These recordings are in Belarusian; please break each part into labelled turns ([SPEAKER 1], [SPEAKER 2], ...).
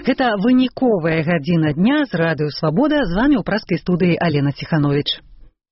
[SPEAKER 1] Гэта выніковая гадзіна дня з радыё «Свабода». З вами ў праскай студыі Алена Ціханович.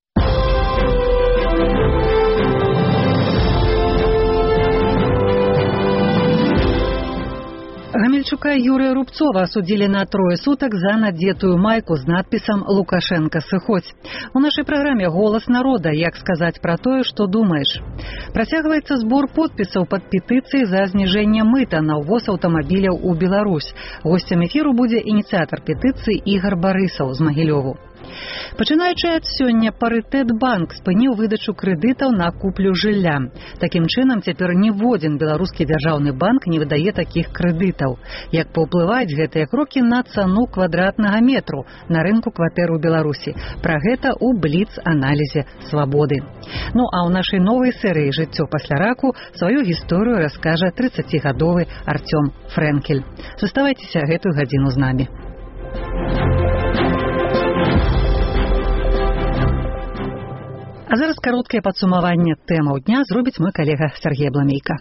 [SPEAKER 1] Гамельчука Юрия Рубцова осудили на 3 суток за надетую майку с надписом «Лукашенко, сыходь». У нашей программе «Голос народа», як сказать про то, что думаешь. Працягваецца сбор подписаў под петицией за снижение мыта на увоз автомобиляў у Беларусь. Гостем эфиру будзе инициатор петиции Игорь Борисов з Магілёву. Пачынаючы ад сёння Парытэт-банк спыніў выдачу крэдытаў на куплю жылля. Такім чынам, цяпер ніводзін беларускі дзяржаўны банк не выдае такіх крэдытаў. Як паўплываюць гэтыя крокі на цану квадратнага метру на рынку кватэр у Беларусі? Пра гэта ў бліц-аналізе «Свабоды». Ну а ў нашай новай серыі «Жыццё пасля раку» сваю гісторыю раскажа 30-гадовы Артём Фрэнкель. Заставайцеся гэтую гадзіну з намі. А зараз кароткае падсумаванне тэмаў дня зробіць мой калега Сергей Бламейка.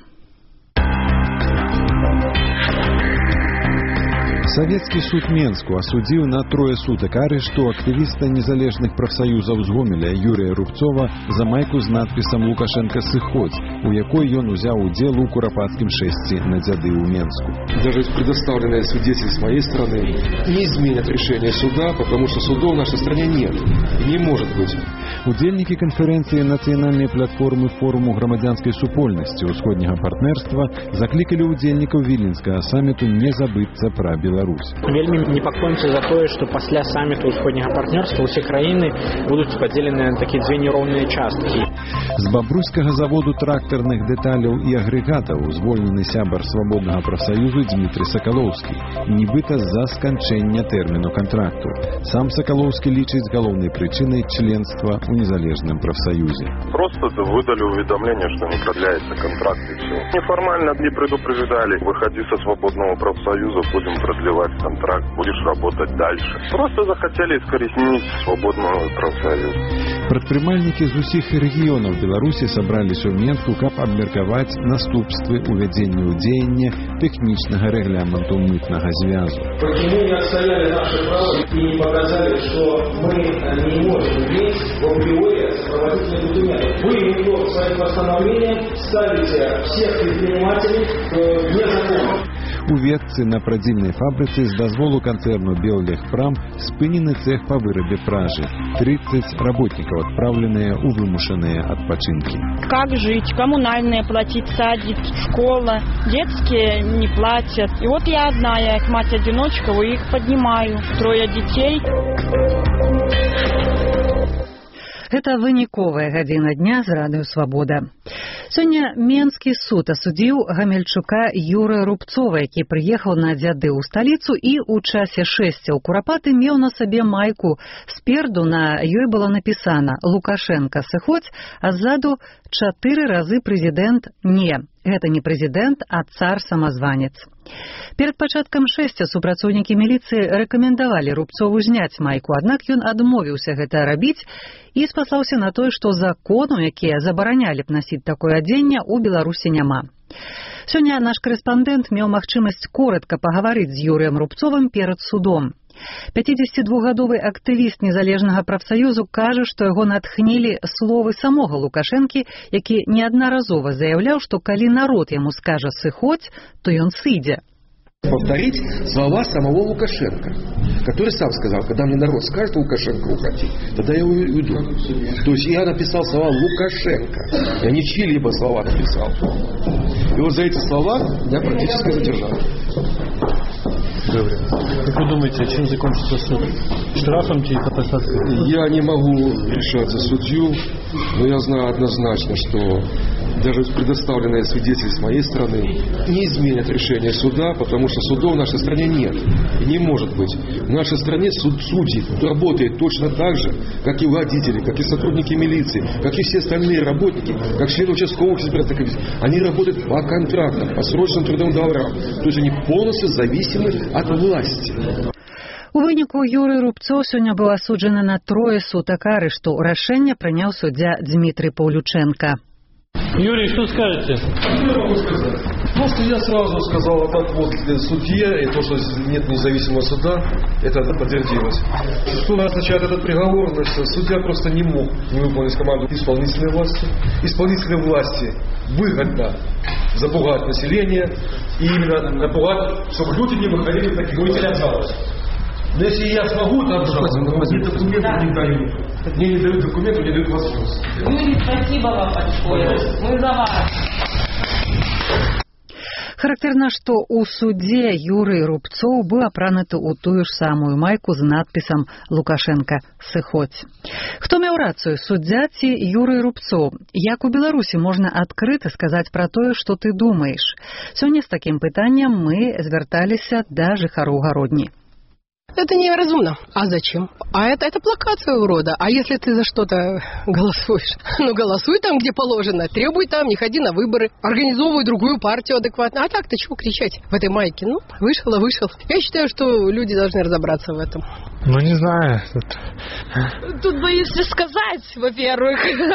[SPEAKER 2] Советский суд Менску осудил на 3 суток арешту активиста незалежных профсоюзов з Гомеля Юрия Рубцова за майку с надписом «Лукашенко, сыходь», у якой ён узял удел у куропаткім шэсці на дзяды ў Менску.
[SPEAKER 3] Даже предоставленные свидетели с моей стороны не изменят решение суда, потому что судов в нашей стране нет и не может быть.
[SPEAKER 2] Удзельнікі канферэнцыі нацыянальнай платформы форуму грамадзянскай супольнасці ўсходняга партнерства заклікалі удзельнікаў Віленскага саміту не забыцца пра Беларусь.
[SPEAKER 4] Вельмі непакоімся за тое, што пасля саміту ўсходняга партнерства ўсе краіны будуць падзелены на такія дзве нероўныя часткі.
[SPEAKER 2] З бабруйскага заводу трактарных дэталяў і агрэгатаў звольнены сябар свабоднага прафсаюзу Дмітрый Сакалоўскі, нібыта з-за сканчэння тэрміну кантракту. Сам Сакалоўскі лічыць галоўнай прычынай членства у незалежном профсоюзе.
[SPEAKER 5] Просто выдали уведомление, что не продляется контракт и все. Неформально не предупреждали. Выходи со свободного профсоюза, будем продлевать контракт, будешь работать дальше. Просто захотели искореснить свободного профсоюза.
[SPEAKER 2] Прадпрымальнікі з усіх рэгіёнаў Беларусі сабраліся ў Менску, каб абмеркаваць наступствы увядзення ў дзеянне тэхнічнага рэгламенту мытнага звязу.
[SPEAKER 6] Почему не отстояли наши права и не показали, что мы не можем иметь в априори сопроводительные документы? Вы своим постановлением ставите всех предпринимателей вне закона.
[SPEAKER 2] У Ветцы на прадзільнай фабрыцы з дазволу канцэрну «Беллехпрам» спынены цех па вырабе пражы. 30 работников отправленные у вымушенные отпочинки.
[SPEAKER 7] Как жить? Коммунальные платить, садик, школа. Детские не платят. И вот я одна, я как мать-одиночка, их поднимаю. 3 детей.
[SPEAKER 1] Гэта выніковая гадзіна дня з радыё «Свабода». Сёння Менскі суд асудзіў гамельчука Юрыя Рубцова, які прыехаў на дзяды ў сталіцу і ў часе шэсця ў Курапаты меў на сабе майку. Спереду на ёй было напісана «Лукашенко, сыходь», а ззаду 4 разы прэзідэнт «Не». Гэта не прэзідэнт, а цар-самазванец. Перад пачаткам шэсця супрацоўнікі міліцыі рэкамендавалі Рубцову зняць майку, аднак ён адмовіўся гэта рабіць і спаслаўся на тое, што закону, якія забаранялі б насіць такое адзенне, у Беларусі няма. Сёння наш корэспандэнт меў магчымасць коратка пагаварыць з Юрыем Рубцовым перад судом. 52-гадовы актывіст незалежнага прафсаюзу кажа, што яго натхнілі словы самога Лукашэнкі, які неаднаразова заяўляў, што калі народ яму скажа «сыходь», то ён сыдзе.
[SPEAKER 3] Повторить слова самого Лукашенко, который сам сказал, когда мне народ скажет «Лукашенко, уходи», тогда я уйду. То есть я написал слова Лукашенко, я не чьи-либо слова написал. И вот за эти слова я практически задержал.
[SPEAKER 8] Добре. Как вы думаете, чем закончится суд? Штрафом чьей-то посадкой?
[SPEAKER 3] Я не могу решать за судью, но я знаю однозначно, что даже предоставленные свидетели с моей стороны не изменят решение суда, потому что судов в нашей стране нет и не может быть. В нашей стране судьи работают точно так же, как и водители, как и сотрудники милиции, как и все остальные работники, как члены участковых избирательных комиссий. Они работают по контрактам, по срочным трудовым договорам. То есть они полностью зависимы от власти.
[SPEAKER 1] У выніку Юрый Рубцов сёння быў асуджаны на 3 сутак арышту. Рашэнне прыняў суддзя Дмітрый Паўлючэнка.
[SPEAKER 8] Юрий, что скажете?
[SPEAKER 3] Что я могу сказать? Просто я сразу сказал этот вот судье, и то, что нет независимого суда, это подтвердилось. Что означает этот приговор? Значит, судья просто не мог не выполнить команду исполнительной власти. Исполнительной власти выгодно запугать население и именно напугать, чтобы люди не выходили в таких случаях. Но если я смогу, там мне документы не дают. Мне не дают документы, мне дают возможность.
[SPEAKER 9] Юрий, спасибо вам большое. Мы за вас.
[SPEAKER 1] Характэрна, што ў судзе Юрый Рубцоў быў апрануты ў тую ж самую майку з надпісам «Лукашенко, сыходзь». Хто меў рацыю, суддзя ці Юрый Рубцоў? Як у Беларусі можна адкрыта сказаць пра тое, што ты думаеш? Сёння з такім пытаннем мы звярталіся да жыхароў Гародні.
[SPEAKER 10] Это неразумно. А зачем? А это плакат своего рода. А если ты за что-то голосуешь? Ну, голосуй там, где положено. Требуй там, не ходи на выборы. Организовывай другую партию адекватно. А так-то чего кричать в этой майке? Ну, вышел. Я считаю, что люди должны разобраться в этом.
[SPEAKER 8] Ну, не знаю.
[SPEAKER 11] Тут боюсь сказать, во-первых.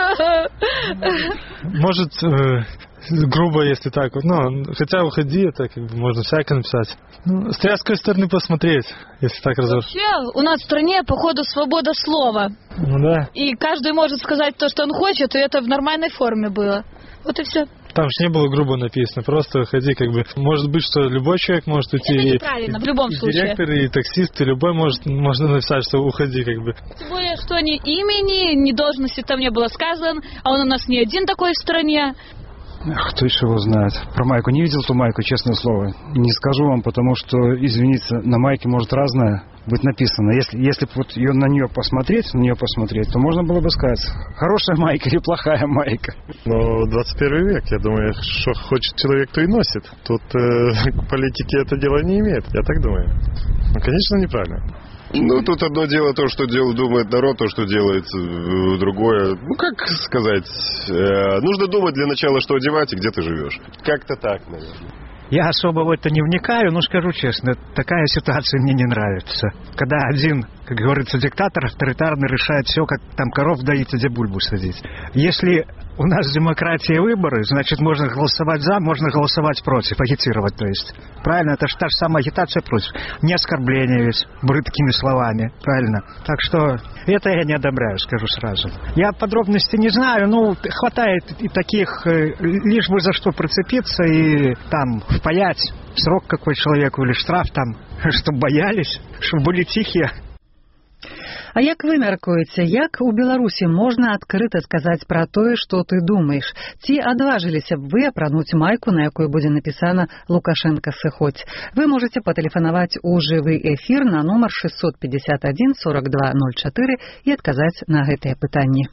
[SPEAKER 8] Может... грубо, если так вот. Ну, хотя уходи, это как бы можно всякое написать. Ну, с тряской стороны посмотреть, если так разобрать.
[SPEAKER 11] Вообще, у нас в стране, походу, свобода слова.
[SPEAKER 8] Ну да.
[SPEAKER 11] И каждый может сказать то, что он хочет, и это в нормальной форме было. Вот и все.
[SPEAKER 8] Там же не было грубо написано, просто ходи как бы. Может быть, что любой человек может уйти.
[SPEAKER 11] Это неправильно, в любом случае.
[SPEAKER 8] Директор, и таксист, и любой можно написать, что уходи как бы.
[SPEAKER 11] Тем более, что ни имени, ни должности там не было сказано, а он у нас не один такой в стране.
[SPEAKER 12] Кто еще его знает? Про майку. Не видел ту майку, честное слово. Не скажу вам, потому что, извините, на майке может разное быть написано. Если вот ее на нее посмотреть, то можно было бы сказать, хорошая майка или плохая майка.
[SPEAKER 5] Но 21 век, я думаю, что хочет человек, то и носит. Тут политики это дело не имеет, я так думаю. Ну, конечно, неправильно.
[SPEAKER 13] Ну, тут одно дело то, что думает народ, то, что делает другое. Ну, как сказать, нужно думать для начала, что одевать и где ты живешь. Как-то так, наверное.
[SPEAKER 12] Я особо в это не вникаю, но скажу честно, такая ситуация мне не нравится. Когда один, как говорится, диктатор авторитарный решает все, как там коров доить, где бульбу садить. Если у нас демократия и выборы, значит, можно голосовать за, можно голосовать против, агитировать, то есть. Правильно? Это же та же самая агитация против. Не оскорбление ведь, брыдкими словами, правильно? Так что это я не одобряю, скажу сразу. Я подробностей не знаю, ну, хватает и таких, лишь бы за что прицепиться и там впаять срок какой человеку или штраф там, чтобы боялись, чтобы были тихие.
[SPEAKER 1] А як вы мяркуеце, як у Беларусі можна адкрыта сказаць пра тое, што ты думаеш? Ці адважыліся б вы апрануць майку, на якой будзе напісана «Лукашенко, сыходзь»? Вы можете патэлефанаваць у жывы эфір на нумар 651 42 04 і адказаць на гэтыя пытанні.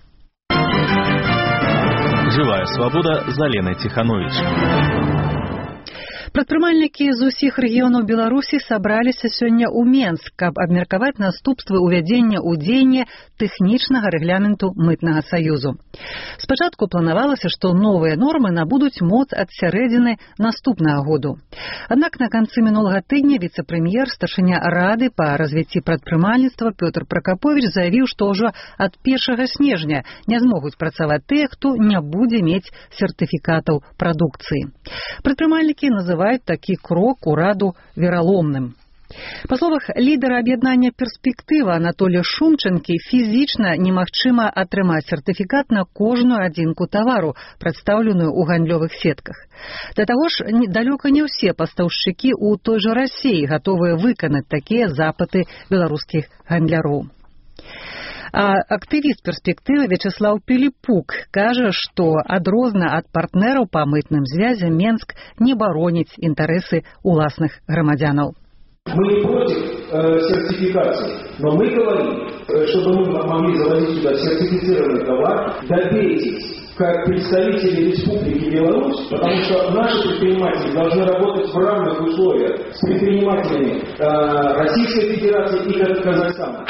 [SPEAKER 14] Живая свобода з Аленай Ціхановіч.
[SPEAKER 1] Прадпрымальнікі з усіх рэгіёнаў Беларусі сабраліся сёння ў Менск, каб абмеркаваць наступствы ўвядзення ў дзеянне тэхнічнага рэгламенту мытнага саюзу. Спачатку планавалася, што новыя нормы набудуць моц ад сярэдзіны наступнага году. Аднак на канцы мінулага тыдня віцэ-прэм'ер, старшыня Рады па развіцці прадпрымальніцтва Пётр Пракаповіч заявіў, што ўжо ад 1 снежня не змогуць працаваць тыя, хто не будзе мець сертыфікатаў прадукцыі. Прадпрымальнікі называюць такі крок ураду вераломным. Па словах лідара аб'яднання «Перспектыва» Анатолія Шумчанкі, фізічна немагчыма атрымаць сертыфікат на кожную адзінку тавару, прадстаўленую ў гандлёвых сетках. Да таго ж, далёка не ўсе пастаўшчыкі ў той жа Расіі гатовыя выканаць такія запыты беларускіх гандляроў. А актывіст «Перспектывы» Вячеслав Пилипук кажа, што адрозна ад партнераў па мытным звязям Менск не бароніць інтарэсы уласных грамадзянаў.
[SPEAKER 6] Мы не против сертификации, но мы говорим, чтобы мы могли завозить сюда сертифицированный товар, добейтесь как представители Республики Беларусь, потому что наши предприниматели должны работать в равных условиях с предпринимателями Российской Федерации и Казахстана.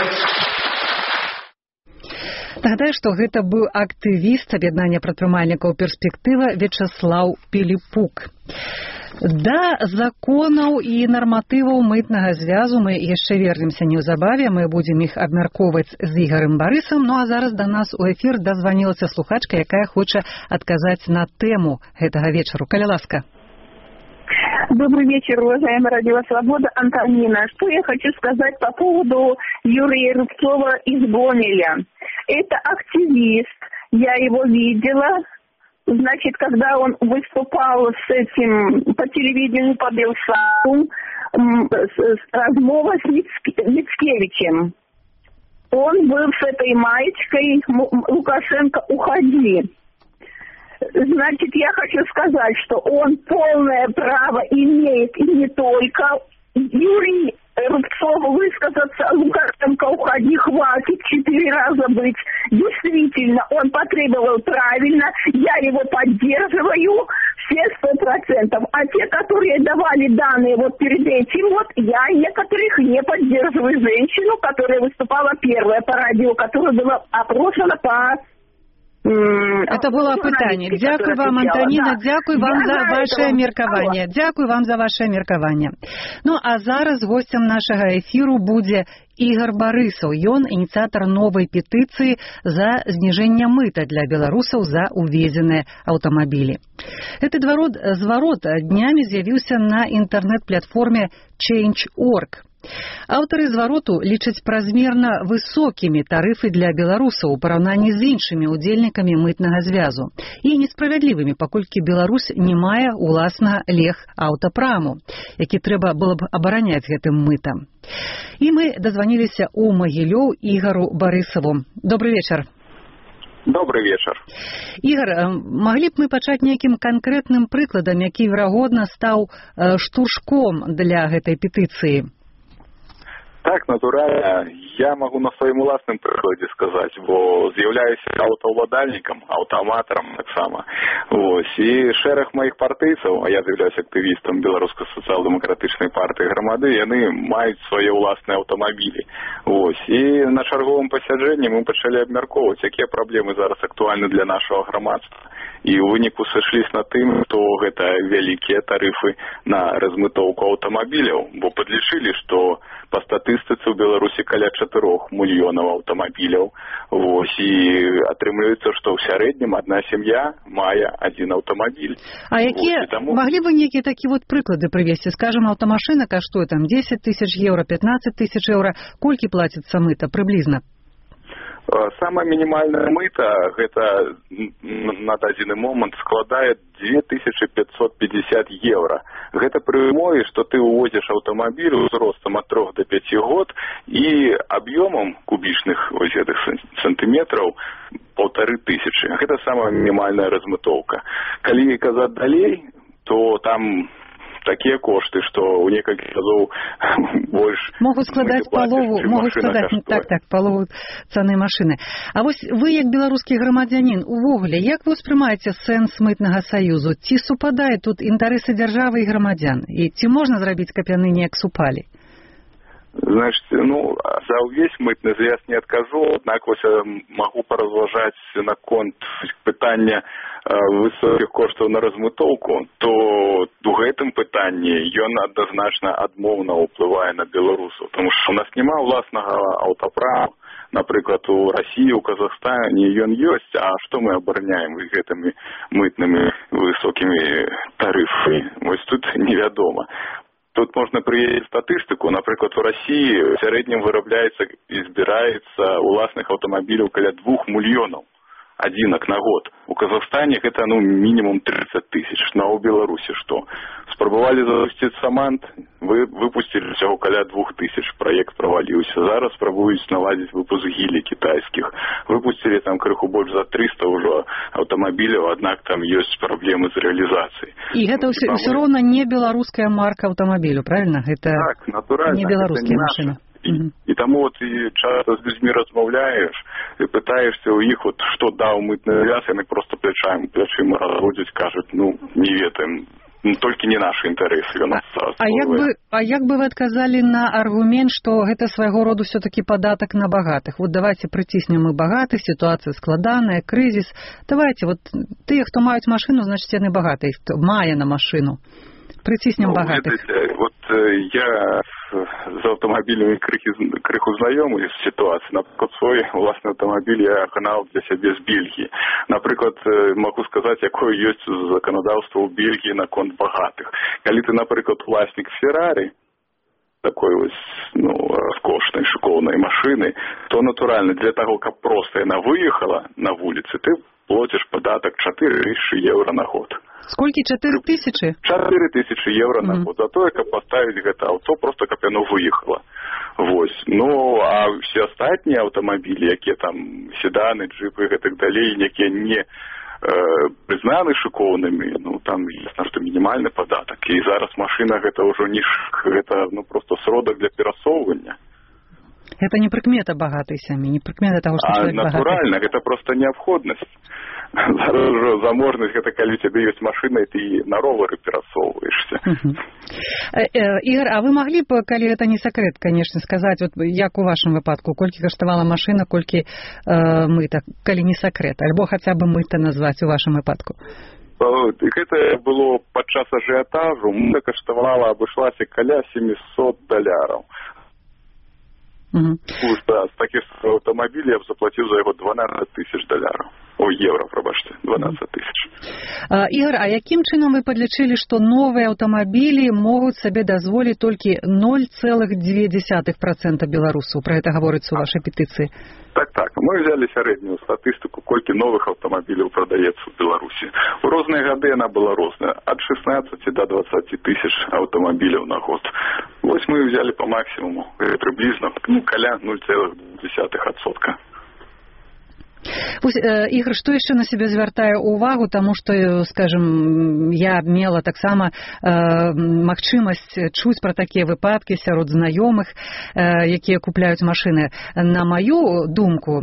[SPEAKER 1] Нагадаю, што гэта быў актывіст аб'яднання прадпрымальнікаў «Перспектыва» Вячеслав Пилипук. Да законаў і нарматываў мытнага звязу мы яшчэ вернемся неўзабаве, мы будзем іх абмяркоўваць з Ігорем Барысам, ну а зараз да нас у эфір дазванілася слухачка, якая хоча адказаць на тэму гэтага вечару. Калі ласка.
[SPEAKER 15] Добрый вечер, уважаемая Радио Свобода, Антонина. Что я хочу сказать по поводу Юрия Рубцова из Гомеля. Это активист, я его видела. Значит, когда он выступал с этим по телевидению по Белсату, размова с Мицкевичем. Он был с этой маечкой «Лукашенко, уходи». Значит, я хочу сказать, что он полное право имеет, и не только Юрий Рубцов высказаться: «Лукашенко, уходи, хватит 4 раза быть». Действительно, он потребовал правильно, я его поддерживаю все 100%. А те, которые давали данные вот перед этим, вот я некоторых не поддерживаю. Женщину, которая выступала первая по радио, которая была опрошена по...
[SPEAKER 1] Это было пытанне. Дзякуй вам, Антоніна, дзякуй вам за ваше меркаванне. Дзякуй вам за ваше меркаванне. Ну, а зараз гостем нашага эфіру будзе Ігор Барысаў. Ён ініцыятар новай петыцыі за зніжэнне мыта для беларусаў за увезеныя аўтамабілі. Гэты зварот днямі з'явіўся на інтэрнэт-платформе Change.org. Аўтары звароту лічаць празмерна высокімі тарыфы для беларусаў у параўнанні з іншымі ўдзельнікамі мытнага звязу і несправядлівымі, паколькі Беларусь не мае уласнага лег-аўтапраму, які трэба было б абараняць гэтым мытам. І мы дазваніліся ў Магілёў Ігару Барысаву. Добрый вечар.
[SPEAKER 16] Добрый вечар.
[SPEAKER 1] Ігар, маглі б мы пачаць нейкім канкрэтным прыкладам, які, верагодна, стаў штуршком для гэтай петыцыі?
[SPEAKER 16] Так, натуральна, я магу на сваім уласным прыкладзе сказаць, бо з'яўляюся аўтаўладальнікам, аўтаматарам таксама. Вось, і шэраг маіх партыйцаў, а я з'яўляюся актывістам Беларускай сацыял-дэмакратычнай партыі грамады, яны маюць свае ўласныя аўтамабілі. Вось, і на чарговым пасяджэнні мы пачалі абмяркоўваць, якія праблемы зараз актуальны для нашага грамадства. І ў выніку сышліся на тым, што гэта вялікія тарыфы на размытоўку аўтамабіляў, бо падлічылі, што па статыстыцы ў Беларусі каля 4 мільёнаў аўтамабіляў. Вось, і атрымліваецца, што ў сярэднім адна сям'я мае адзін аўтамабіль.
[SPEAKER 1] А якія, маглі бы нейкія такія вот прыклады прывесці? Скажам, аўтамашына каштуе там 10 тысяч еўра, 15 тысяч еўра. Колькі плаціцца мыта прыблізна?
[SPEAKER 16] Самая мінімальная мыта, гэта на дадзены момант складае 2550 еўра. Гэта пры умове, што ты увозіш аўтамабіль узростам ад 3 до 5 год і аб'ёмам кубічных вось гэтых сантыметраў 1500. Гэта самая мінімальная размытоўка. Калі казаць далей, то там такія кошты, што ў некалькі разоў больш...
[SPEAKER 1] Могуць складаць палову цаны машыны. А вось вы, як беларускі грамадзянін, увогуле, як вы ўспрымаеце сэнс мытнага саюзу? Ці супадае тут інтарэсы дзяржавы і грамадзян? І ці можна зрабіць, каб яны неяк супалі?
[SPEAKER 16] Значит, за увесь мытны звяз не адкажу, аднак вось магу паразважаць наконт пытання высокіх коштаў на размытоўку, то у гэтым пытанні ён адназначна адмоўна ўплывае на беларусаў, тому што у нас няма ўласнага аўтаправа. Напрыклад, у Расіі, у Казахстане ён ёсць, а што мы абараняем гэтымі мытнымі высокімі тарыфамі? Вось тут невядома. Тут можна прыявіць статыстыку. Напрыклад, у Расіі в сярэднім вырабляецца і збіраецца ўласных аўтамабіляў каля 2 мільёнаў адзінак на год. У Казахстане гэта мінімум 30 тысяч. На у Беларусі што? Спрабавалі запусціць Самант, выпусцілі ўсяго каля 2000. Праект праваліўся. Зараз спрабуюць наладзіць выпуск гілі кітайскіх. Выпусцілі там крыху больш за 300 ўжо аўтамабіляў, аднак там ёсць праблемы з рэалізацыяй.
[SPEAKER 1] І гэта ўсё роўна не беларуская марка аўтамабілю, правильно? Гэта
[SPEAKER 16] так, натуральна,
[SPEAKER 1] не беларускія машыны.
[SPEAKER 16] І таму вот і часто з людзьмі размаўляеш і пытаешся ў іх, вот што даў мытны звяз, яны проста плячыма разводзяць, кажуць, не ведаем, толькі не нашы інтарэсы.
[SPEAKER 1] А як бы вы адказалі на аргумент, што гэта свайго роду все-таки падатак на багатых? Вот давайте прыціснем і багатых, сітуацыя складаная, крызіс. Давайте, вот тыя, хто маюць машыну, значыць яны багатыя, хто мае на машыну. Прыціснем багатых.
[SPEAKER 16] Вот я з аўтамабілямі крыху знаёмы з сітуацыі. Напрыклад, свой уласны аўтамабіль я гнаў для сябе з Бельгіі. Напрыклад, магу сказаць, якое ёсць заканадаўства ў Бельгіі наконт багатых. Калі ты, напрыклад, уласнік Феррарі, такой вось, раскошнай, шыкоўнай машыны, то натуральна для таго, каб проста яна выехала на вуліцы, ты плоціш падатак 4000 евро на год.
[SPEAKER 1] Сколькі? 4000?
[SPEAKER 16] 4000 евро на год. За тое, каб паставіць гэта аўто, просто каб яно выехала. Вось. А все астатнія аўтамабілі, якія там седаны, джипы і гэтак далей, якія не прызнаны шыкоўнымі, там ясна, што мінімальны падатак. І зараз машына гэта ўжо не шык, гэта просто сродак для перасоўвання.
[SPEAKER 1] Это не прыкмета багатай сям'і, не прыкмета таго, што чалавек багаты.
[SPEAKER 16] Натуральна, гэта проста неабходнасць. Зараз ужо заможнасць, гэта калі цябе ёсць машына, і ты на ровары перасоўваешся.
[SPEAKER 1] Ігор, а вы маглі б, калі гэта не сакрэт, канешне, сказаць, як у вашым выпадку, колькі каштавала машына, колькі мыта, калі не сакрэт, альбо хаця бы мыта назваць у вашым выпадку?
[SPEAKER 16] Гэта было падчас ажыятажу, мыта каштавала, абышлася каля $700. З такіх аўтамабілей я б заплаціў за яго $12,000. Евро, прабачце, 12 000.
[SPEAKER 1] Ігор, а якім чынам вы падлічылі, што новыя аўтамабілі могуць сабе дазволіць толькі 0,2% беларусаў? Пра гэта гаворыцца ў вашай петыцыі.
[SPEAKER 16] Так. Мы взяли сярэднюю статыстыку, колькі новых аўтамабіляў прадаецца ў Беларусі. У розныя гады яна была розная, ад 16 до 20 тысяч аўтамабіляў на год. Вось мы взяли по максимуму, приблизно каля 0,2%.
[SPEAKER 1] Ігор, што яшчэ на сябе звяртае ўвагу, таму што, скажем, я мела таксама магчымасць чуць пра такія выпадкі сярод знаёмых, якія купляюць машыны. На маю думку,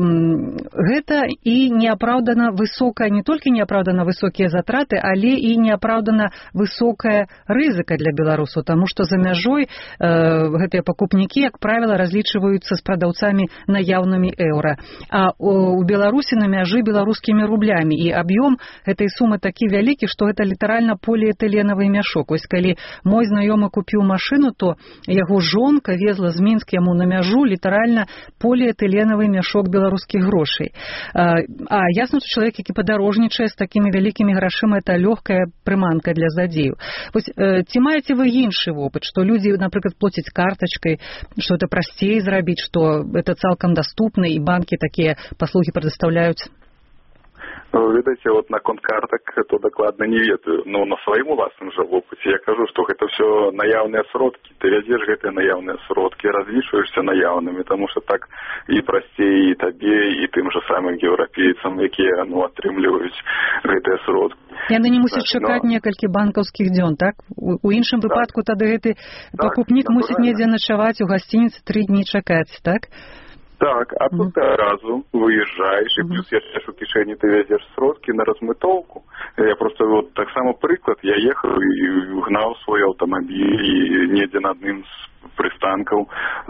[SPEAKER 1] гэта і неапраўдана высокая, не толькі неапраўдана высокія затраты, але і неапраўдана высокая рызыка для беларусаў, таму што за мяжой гэтыя пакупнікі, як правіла, разлічваюцца з прадаўцамі наяўнымі еўра. А у Беларусі на мяжы беларускімі рублямі, і аб'ём гэтай сумы такі вялікі, што гэта літаральна поліэтыленавы мяшок. Вось калі мой знаёмы купіў машыну, то яго жонка везла з Мінск яму на мяжу літаральна поліэтыленавы мяшок беларускіх грошай. А ясна, што чалавек, які падарожнічае з такімі вялікімі грашыма, это лёгкая прыманка для злодзеяў. Вось ці маеце вы іншы вопыт, што людзі, напрыклад, плоцяць картачкай, што это прасцей зрабіць, што это цалкам даступна, і банкі такія паслугі прадастаўляюць?
[SPEAKER 16] Ведаеце, наконт картак, то дакладна не ведаю. Но на сваім уласным жа вопыце я кажу, што гэта ўсё наяўныя сродкі. Ты вядзеш гэтыя наяўныя сродкі, разлічваешся наяўнымі, таму што так і прасцей і табе, і тым жа самым еўрапейцам, якія атрымліваюць гэтыя сродкі.
[SPEAKER 1] Яны не мусяць чакаць некалькі банкаўскіх дзён, так? У іншым выпадку тады гэты пакупнік мусіць недзе начаваць у гасцініцы 3 дні чакаць, так?
[SPEAKER 16] Так, а тут ты разу выезжаешь, и плюс яшчэ у кішэні ты везеш сродкі на размытоўку. Я просто таксама прыклад, я ехаў і гнаў свой аўтамабіль, і недзе на адным з прыстанкаў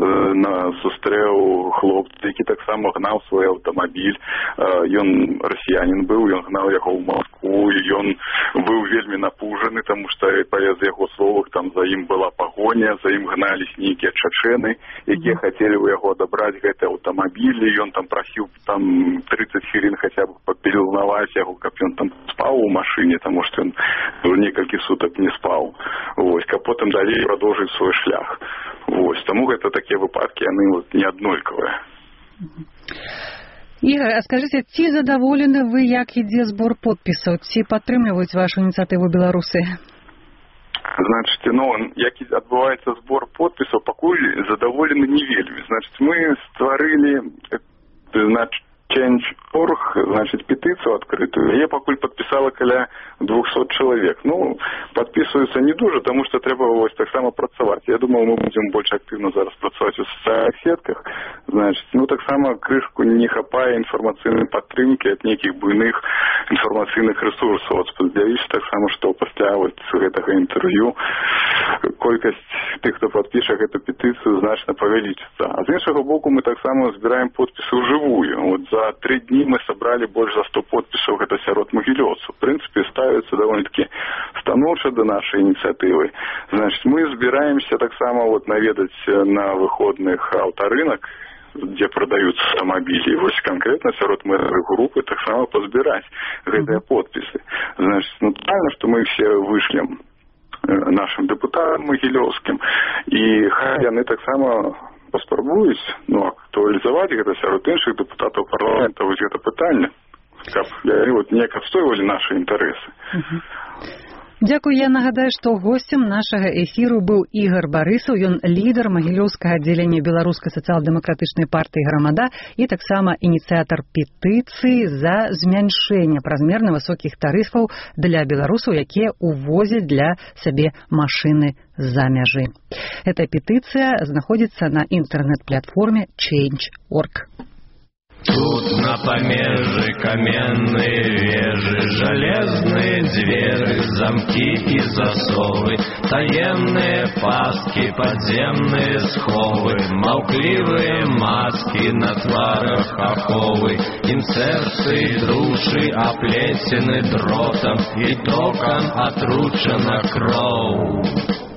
[SPEAKER 16] сустрэў хлопца, які таксама гнаў свой аўтамабіль. Ён расіянін быў, ён гнаў яго ў Москву, і ён быў вельмі напужаны, таму што па яго словах там за ім была пагоня, за ім гнались нейкія чачэны, якія хацелі ў яго адабраць гэты аўтамабіль, і ён там прасіў 30 хвілін хаця б папілнаваць яго, каб ён там спаў у машыне, таму што ён некалькі сутак не спаў. Вось, каб потым далей прадоўжыць свой шлях. Вось, таму гэта такія выпадкі, яны не аднолькавыя.
[SPEAKER 1] Ігор, а скажыце, ці задаволены вы, як ідзе збор подпісаў? Ці падтрымліваюць вашу ініцыятыву беларусы?
[SPEAKER 16] Значыць, як адбываецца збор подпісаў, пакуль задаволены не вельмі. Значыць, мы стварылі, Change.org, петыцыю адкрытую. Я пакуль падпісала каля 200 чалавек. Падпісваюцца не дужа, таму што трэба вось таксама працаваць. Я думаю, мы будзем больш актыўна зараз працаваць у сацыяльных сетках. Значыць, таксама крышку не хапае інфармацыйнай падтрымкі ад нейкіх буйных інфармацыйных рэсурсаў. Спадзяюся таксама, што пасля гэтага інтэрв'ю колькасць тых, хто падпіша гэту петыцыю, значна павялічыцца. А з іншага боку, мы таксама збіраем подпісы ўжывую. За 3 дні мы сабралі больш за 100 подпісаў, гэта сярод магілёўцаў. В прынцыпе, ставіцца даволі-такі станоўча да нашай ініцыятывы. Значыць, мы збіраемся таксама наведаць на выходных аўтарынак, дзе прадаюцца аўтамабілі. Вось канкрэтна сярод мэравай групы таксама пазбіраць гэтыя подпісы. Значыць, натуральна, што мы все вышлем нашим депутатам магілёўскім, і хай яны таксама паспрабуюць актуалізаваць гэта сярод іншых депутатаў парламента вось гэта пытанне, каб яны неяк адстойвалі нашы інтарэсы.
[SPEAKER 1] Дзякую. Я нагадаю, што госцем нашага эфіру быў Ігор Барысаў, ён лідар магілёўскага аддзялення беларускай сацыял-дэмакратычнай партыі «Грамада» і таксама ініцыятар петыцыі за змяншэнне празмерна высокіх тарыфаў для беларусаў, якія увозяць для сабе машыны з-за мяжы. Эта петыцыя знаходзіцца на інтэрнэт-платформе Change.org.
[SPEAKER 17] Тут на помежи каменные вежи, железные двери, замки и засовы, таенные пастки, подземные сховы, молкливые маски на тварах оковы, инсерции души оплетены дротом и током отручена кровь.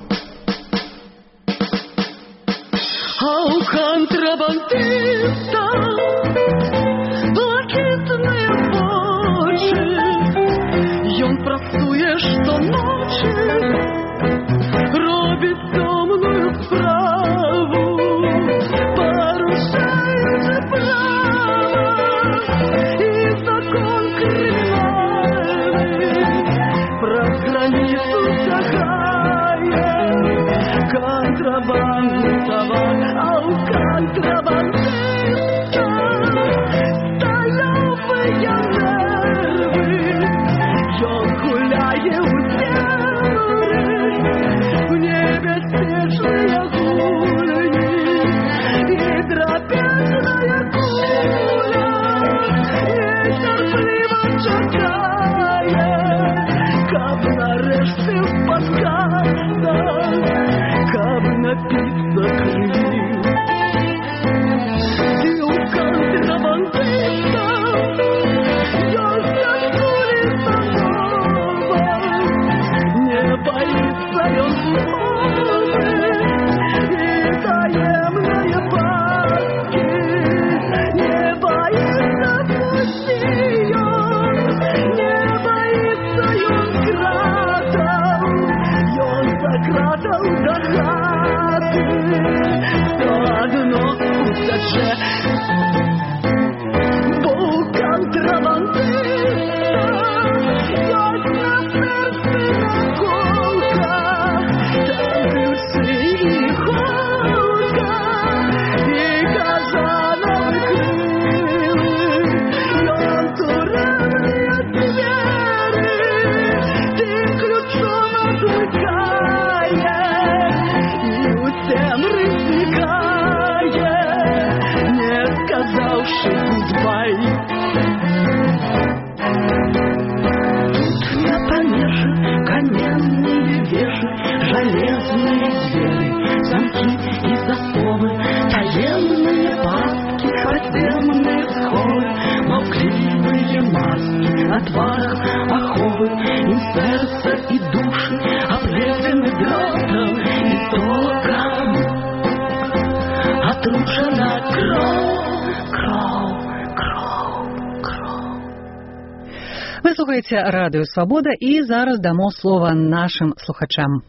[SPEAKER 18] А у контрабандиста блакитные очи, ён працуе штоночы, робіць цёмную справу, парушаючи право и закон криминальный, праз границу шагае контрабандный товар. А у контрабандиста сталёвые нервы, ён гуляе у цемры, в небяспечныя гульні, і драпежная куля нецярпліва чакае, каб нарэшце спаткацца, каб напіцца крыві. І у контрабандиста ёсць кулі самова, не боится ён змовы і таемныя пасткі, не боится пусці ён, не боится ён кратаў, ён за кратаў да хаты, всё одно утячэ. Бо у контрабандиста ёсць на сэрцы наколка, там ключы і голка, і кажановы крылы, ён турэмныя дзверы тым ключом адмыкае, і у цемры знікае, не сказаўшы гудбай. Тут на помежи каменные вежи, железные двери, замки и засовы, таенные пастки, подземные сховы, молчаливые маски, на тварах оковы, и сердце, и души оплетены дротом и током отручена кровь.
[SPEAKER 1] Вы слухаеце радыё «Свабода» і зараз дамо слова нашим слухачам.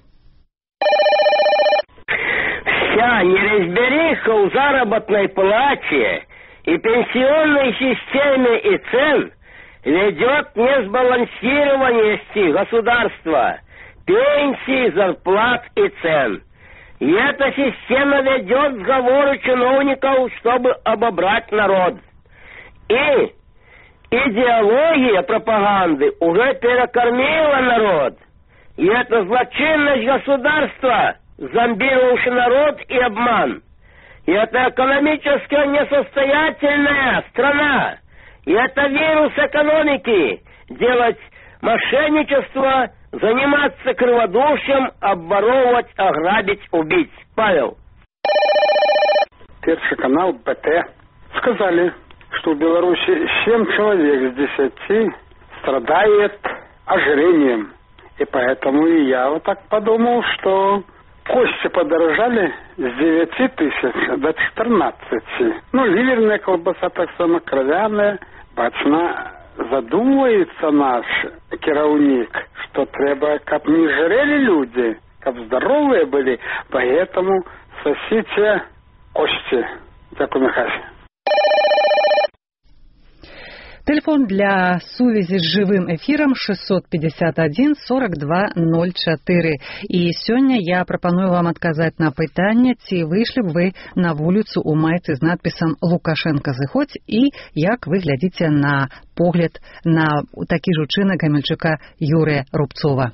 [SPEAKER 19] Вся неразбериха у заработной плате и пенсионной системе и цен ведет несбалансированности государства, пенсий, зарплат и цен. И эта система ведет сговоры чиновников, чтобы обобрать народ. И идеология пропаганды уже перекормила народ. И это злочинность государства, зомбировавший народ и обман. И это экономически несостоятельная страна. И это вирус экономики. Делать мошенничество, заниматься кроводушием, обворовывать, ограбить, убить. Павел.
[SPEAKER 20] Первый канал БТ. Сказали, что в Беларуси 7 человек из 10 страдает ожирением. И поэтому и я вот так подумал, что кости подорожали с 9 тысяч до 14. Ну, ливерная колбаса так само, кровяная. Бачно задумывается наш кіраўнік, что треба, каб не жрели люди, каб здоровые были. Поэтому сосите кости. Дякую, Михайло.
[SPEAKER 1] Телефон для сувязі з жывым эфірам 651 42 04. І сёння я прапаную вам адказаць на пытанне, ці выйшлі б вы на вуліцу ў майцы з надпісам «Лукашенко зыходзь» і як вы глядзіце на погляд на такі ж учынак Гамельчука Юрыя Рубцова.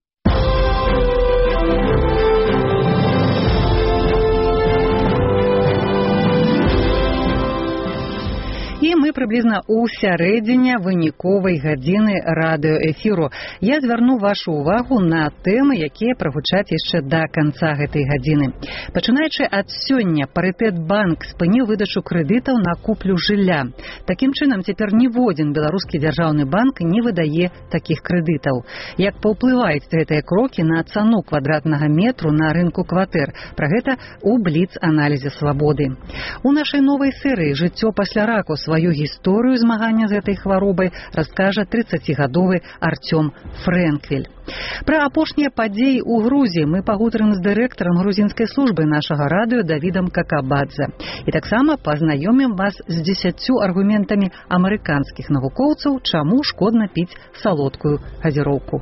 [SPEAKER 1] І мы прыблізна ў сярэдзіне выніковай гадзіны радыёэфіру. Я звярну вашу ўвагу на тэмы, якія прагучаць яшчэ да канца гэтай гадзіны. Пачынаючы ад сёння, Парытэтбанк спыніў выдачу крэдытаў на куплю жылля. Такім чынам, цяпер ніводзін беларускі дзяржаўны банк не выдае такіх крэдытаў. Як паўплываюць гэтыя крокі на цану квадратнага метру на рынку кватэр? Пра гэта ў бліц-аналізе «Свабоды». У нашай новай серыі «Жыццё пасля раку» сваю гісторыю змагання з гэтай хваробай раскажа 30гадовы Артём Фрэнквель. Пра апошнія падзеі ў Грузіі мы пагутарым з дырэктарам грузінскай службы нашага радыё Давідам Какабадзе. І таксама пазнаёмім вас з 10 аргументамі амерыканскіх навукоўцаў, чаму шкодна піць салодкую газіроўку.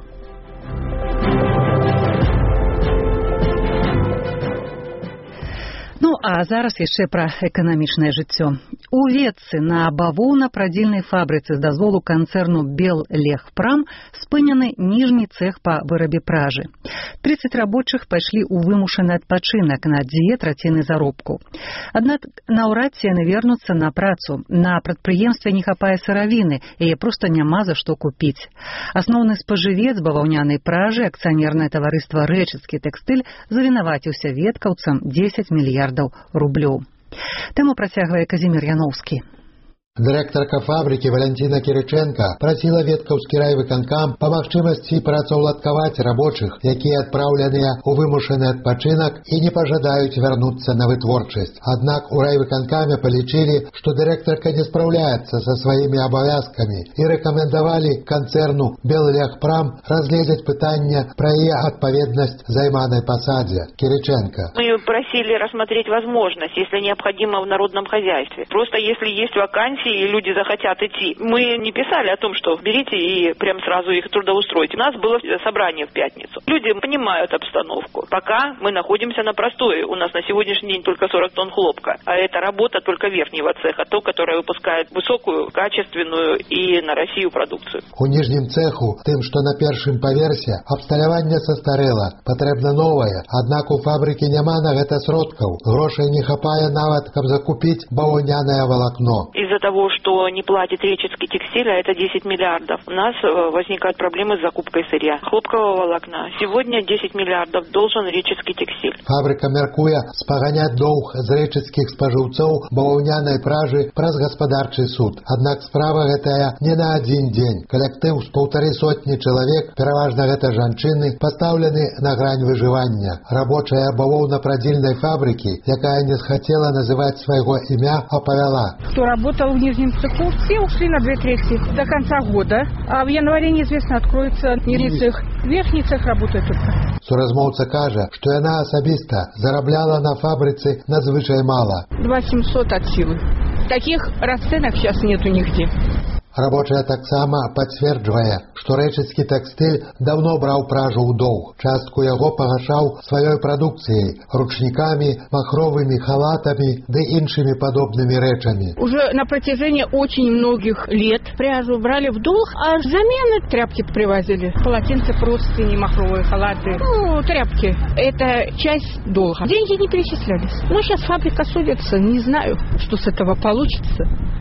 [SPEAKER 1] Ну, а зараз яшчэ пра эканамічнае жыццё. У Ветцы на бавоўна-прадзільнай фабрыцы з дазволу канцэрну Беллегпрам спынены ніжні цэх па вырабе пражы. 30 рабочых пайшлі ў вымушаны адпачынак на 2/3 заробку. Аднак наўрад ці яны вернуцца на працу. На прадпрыемстве не хапае сыравіны, яе проста няма за што купіць. Асноўны спажывец баваўнянай пражы, акцыянернае таварыства «Рэчыцкі тэкстыль», завінаваціўся веткаўцам 10 мільярдаў рублёў. Тэму працягвае Казімір Яноўскі.
[SPEAKER 21] Дырэктарка фабрыкі Валентина Кірыченка прасіла веткаўскі райвыканкам па магчымасці працаўладкаваць рабочых, якія адпраўленыя ў вымушаны адпачынак і не пажадаюць вярнуцца на вытворчасць. Аднак у райвыканкаме палічылі, што дырэктарка не спраўляецца са сваімі абавязкамі і рэкамендавалі канцэрну Беллегпрам разгледзець пытанне пра яе адпаведнасць займанай пасадзе. Кірыченка.
[SPEAKER 22] Мы просили рассмотреть возможность, если необходимо в народном хозяйстве. Просто если есть вакансии, и люди захотят идти. Мы не писали о том, что берите и прям сразу их трудоустройте. У нас было собрание в пятницу. Люди понимают обстановку. Пока мы находимся на простое. У нас на сегодняшний день только 40 тонн хлопка. А это работа только верхнего цеха, то, которое выпускает высокую, качественную и на Россию продукцию.
[SPEAKER 21] У ніжнім цеху, тым, што на першым паверсе, абсталяванне састарэла, патрэбна новае. Аднак у фабрыкі няма на гэта сродкаў. Грошай не хапае нават, каб закупіць бавоўнянае валакно.
[SPEAKER 22] Из-за того, что не платит Речицкий текстиль, а это 10 миллиардов, у нас возникают проблемы с закупкой сырья. Хлопкового волокна. Сегодня 10 миллиардов должен Речицкий текстиль.
[SPEAKER 21] Фабрика мяркуе спаганяць доўг з рэчыцкіх спажыўцоў баваўнянай пражы праз гаспадарчы суд. Аднак справа гэтая не на адзін дзень. Калектыў з 150 чалавек, пераважна гэта жанчыны, пастаўлены на грань выжывання. Рабочая бавоўна-прадзільнай фабрыкі, якая не схацела называць свайго імя, апавяла.
[SPEAKER 23] Кто работал в нижнем цеху, все ушли на 2/3 до конца года. А в январе неизвестно, откроется нижний цех. Верхний цех работает только.
[SPEAKER 21] Суразмоўца кажа, што яна асабіста зарабляла на фабрыцы надзвычай мала.
[SPEAKER 23] 2700 от силы. Таких расценок сейчас нету нигде.
[SPEAKER 21] Рабочая таксама пацверджвае, што рэчыцкі тэкстыль даўно браў пражу ў доўг. Частку яго пагашаў сваёй прадукцыяй, ручнікамі, махровымі халатамі ды іншымі падобнымі рэчамі.
[SPEAKER 23] Уже на протяжении очень многих лет пряжу брали в долг, а замены тряпки привозили. Полотенца, простыни, махровые халаты. Ну, тряпки. Это часть долга. Деньги не перечислялись. Но сейчас фабрика судится, не знаю, что с этого получится.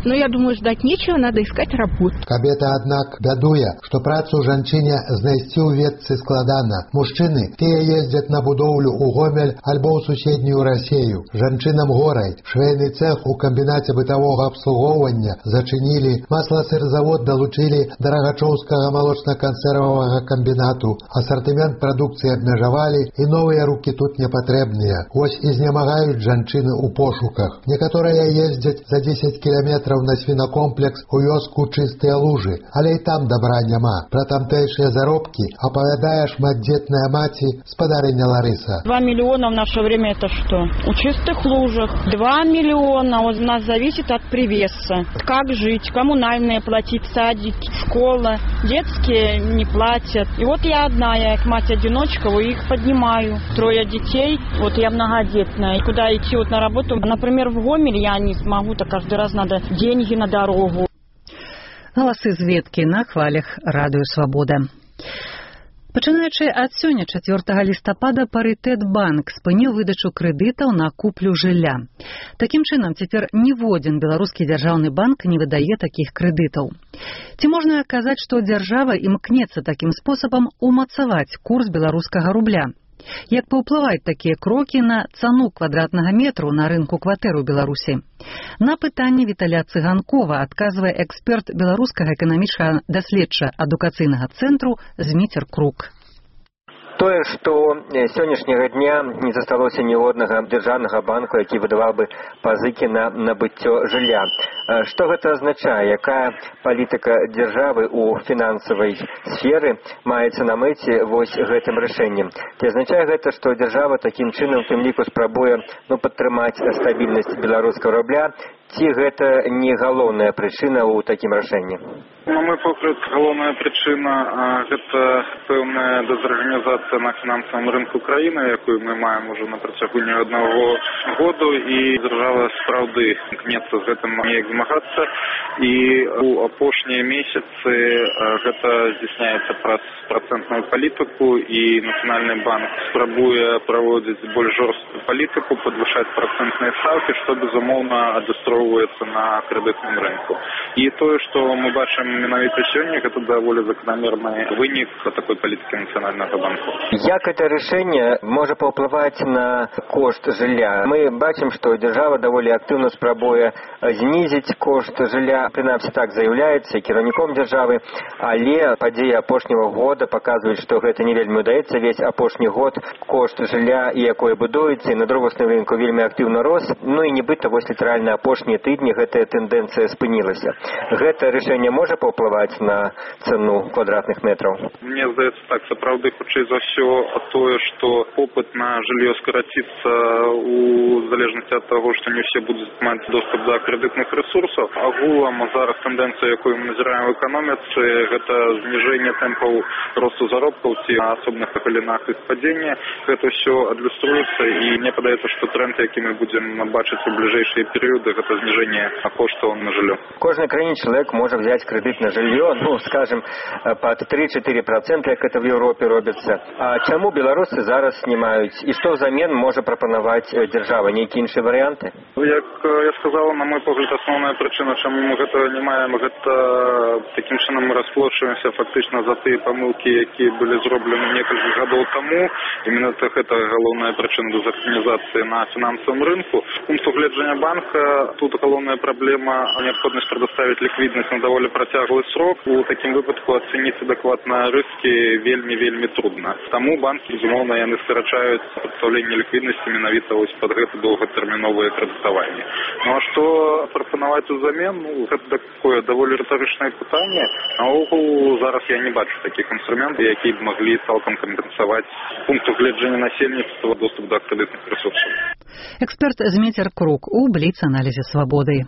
[SPEAKER 23] Но я думаю, ждать нечего, надо искать работу.
[SPEAKER 21] Кабета, аднак, бядуе, што працу жанчыне знайсці ў ветцы складана. Мужчыны, тыя ездзяць на будоўлю ў Гомель альбо ў суседнюю Расею. Жанчынам горай. Швейны цэх у камбінаце бытавога абслугоўвання зачынілі. Масласырзавод далучылі да Рагачоўскага малочна-кансервавага камбінату. Асартымент прадукцыі абмежавалі, і новыя рукі тут не патрэбныя. Вось і знемагаюць жанчыны ў пошуках. Некаторыя ездзяць за 10 кіламетраў на свінакомплекс у вёску Чыстыя Лужы, але і там добра няма. Пра тамтэйшыя заробкі апавядае шматдзетная маці спадарыня Ларыса.
[SPEAKER 2] 2 миллиона в наше время это что? У Чистых Лужах 2 миллиона у нас зависит от привеса. Как жить? Коммунальные платить, садики, школа. Детские не платят. И вот я одна, я как мать-одиночка, их поднимаю. 3 детей, вот я многодетная. И куда идти вот на работу? Например, в Гомель я не смогу, так каждый раз надо деньги на дорогу.
[SPEAKER 1] Галасы з веткі на хвалях радыё Свабода. Пачынаючы ад сёння 4 лістапада Парытэтбанк спыніў выдачу крэдытаў на куплю жылля. Такім чынам, цяпер ніводзін беларускі дзяржаўны банк не выдае такіх крэдытаў. Ці можна казаць, што дзяржава імкнецца такім спосабам умацаваць курс беларускага рубля? Як паўплываюць такія крокі на цану квадратнага метру на рынку кватэр у Беларусі? На пытанне Віталя Цыганкова адказвае эксперт беларускага эканамічнага даследча-адукацыйнага цэнтру Зміцер Крук.
[SPEAKER 4] Тое, што сённяшняга дня не засталося ніводнага дзяржаўнага банку, які выдаваў бы пазыкі на набыццё жылля. Што гэта азначае? Якая палітыка дзяржавы ў фінансавай сферы маецца на мэце вось гэтым рашэннем? Ці азначае гэта, што дзяржава такім чынам у тым ліку спрабуе падтрымаць стабільнасць беларускага рубля, ці гэта не галоўная прычына ў такім рашэнні?
[SPEAKER 16] На мой погляд, галоўная прычына гэта пэўная дэзарганізацыя на фінансавым рынку краіны, якую мы маем ужо на працягу не аднаго году, і дзяржава сапраўды імкнецца з гэтым неяк змагацца, і у апошнія месяцы гэта здзяйсняецца праз працэнтную палітыку, і Нацыянальны банк спрабуе праводзіць больш жорсткую палітыку, падвышаць працэнтныя стаўкі, што безумоўна адлюстроўваецца на крэдытным рынку. І тое, што мы бачым менавіта сёння, гэта даволі закономерны вынік такой палітыкі Нацыянальнага банку.
[SPEAKER 4] Як это рашэнне можа паўплываць на кошт жылля? Мы бачым, што дзяржава даволі актыўна спрабуе знізіць кошт жылля, прынамсі так заяўляецца кіраўніком дзяржавы, але падзеі апошняга года паказваюць, што гэта не вельмі удаецца. Весь апошні год кошт жылля, і якое будуецца, і на другосным рынку вельмі актыўна рос, ну і нібыта вось літаральна апошнія тыдні гэтая тэндэнцыя спынілася. Гэта рашэнне можа паўплываць на цану квадратных метраў?
[SPEAKER 16] Мне здаецца так, сапраўды хутчэй за ўсё тое, што попыт на жыллё скараціцца у залежнасці ад таго, што не ўсе будуць маць доступ да крэдытных рэсурсаў. Агулам зараз тэндэнцыя, якую мы назіраем в эканоміцы, гэта зніжэнне тэмпаў росту заробкаў ці на асобных галінах іх падзення. Гэта ўсё адлюструецца, і мне падаецца, што тренд, які мы будзем бачыць у бліжэйшыя перыяды, гэта зніжэнне коштаў на жыллё.
[SPEAKER 4] Кожны краіне чалавек можа взяць крэдыт на жыллё, ну, скажем, под 3-4%, як это в Европе робіцца. А чаму беларусы зараз знімаюць? І што взамен можа прапанаваць дзяржава? Нейкія іншыя варыянты?
[SPEAKER 16] Як я сказала, на мой погляд, асноўная прычына, чаму мы гэта не маем, гэта такім чынам мы расплошчваемся фактычна за тыя памылкі, якія былі зроблены некалькі гадоў таму. Именно гэта галоўная прычына дэзарганізацыі на фінансавым рынку. З пункту гледжання банка тут галоўная праблема неабходнасць прадоставіць ліквіднасць на даволі працяглы срок. У такім выпадку ацэніць адэкватна рыскі вельмі трудна. Таму банкі, безумоўна, яны скарачаюць прадстаўленне ліквіднасці менавіта вось пад гэта доўгатэрміновае крэдытаванне. Ну а што прапанаваць узамен? Ну, гэта такое даволі рытарычнае пытанне. Наогул зараз я не бачу такіх інструментаў, якія б маглі цалкам кампенсаваць з пункту гледжання насельніцтва доступ да крэдытных рэсурсаў.
[SPEAKER 1] Эксперт Зміцер Крук у Бліц-аналізе Свабоды.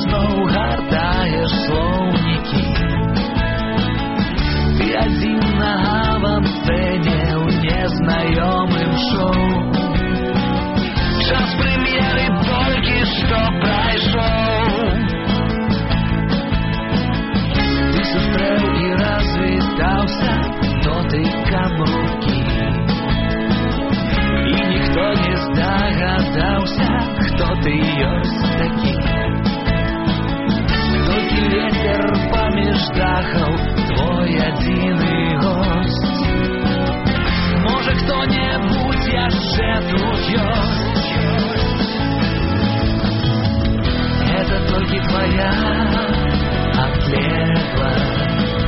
[SPEAKER 18] Один на
[SPEAKER 17] ёсць такі. Толькі ветер паміж дахаў твой адзіны госць. Можа, хто-небудзь яшчэ тут ёсць. Это только твоя отлеглость.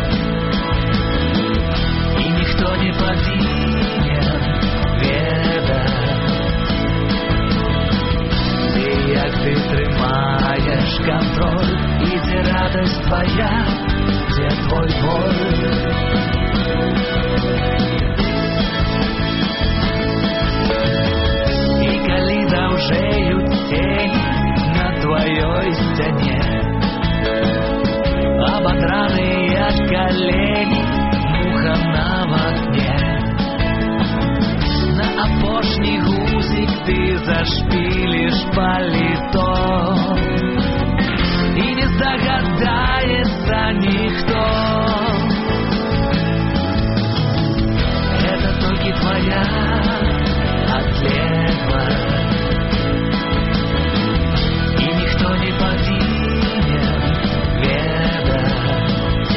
[SPEAKER 17] И никто не повинен ведать. Ты, як ты трымаешь контроль, и где радость твоя, где твой боль. И коли даўжэюць тени на твоей сцяне, ободранные колени мухам на вокне, на апошні гузик ты зашпилишь палито, и не здогадается никто. Это только твоя отлеглость. Не повинен ведать.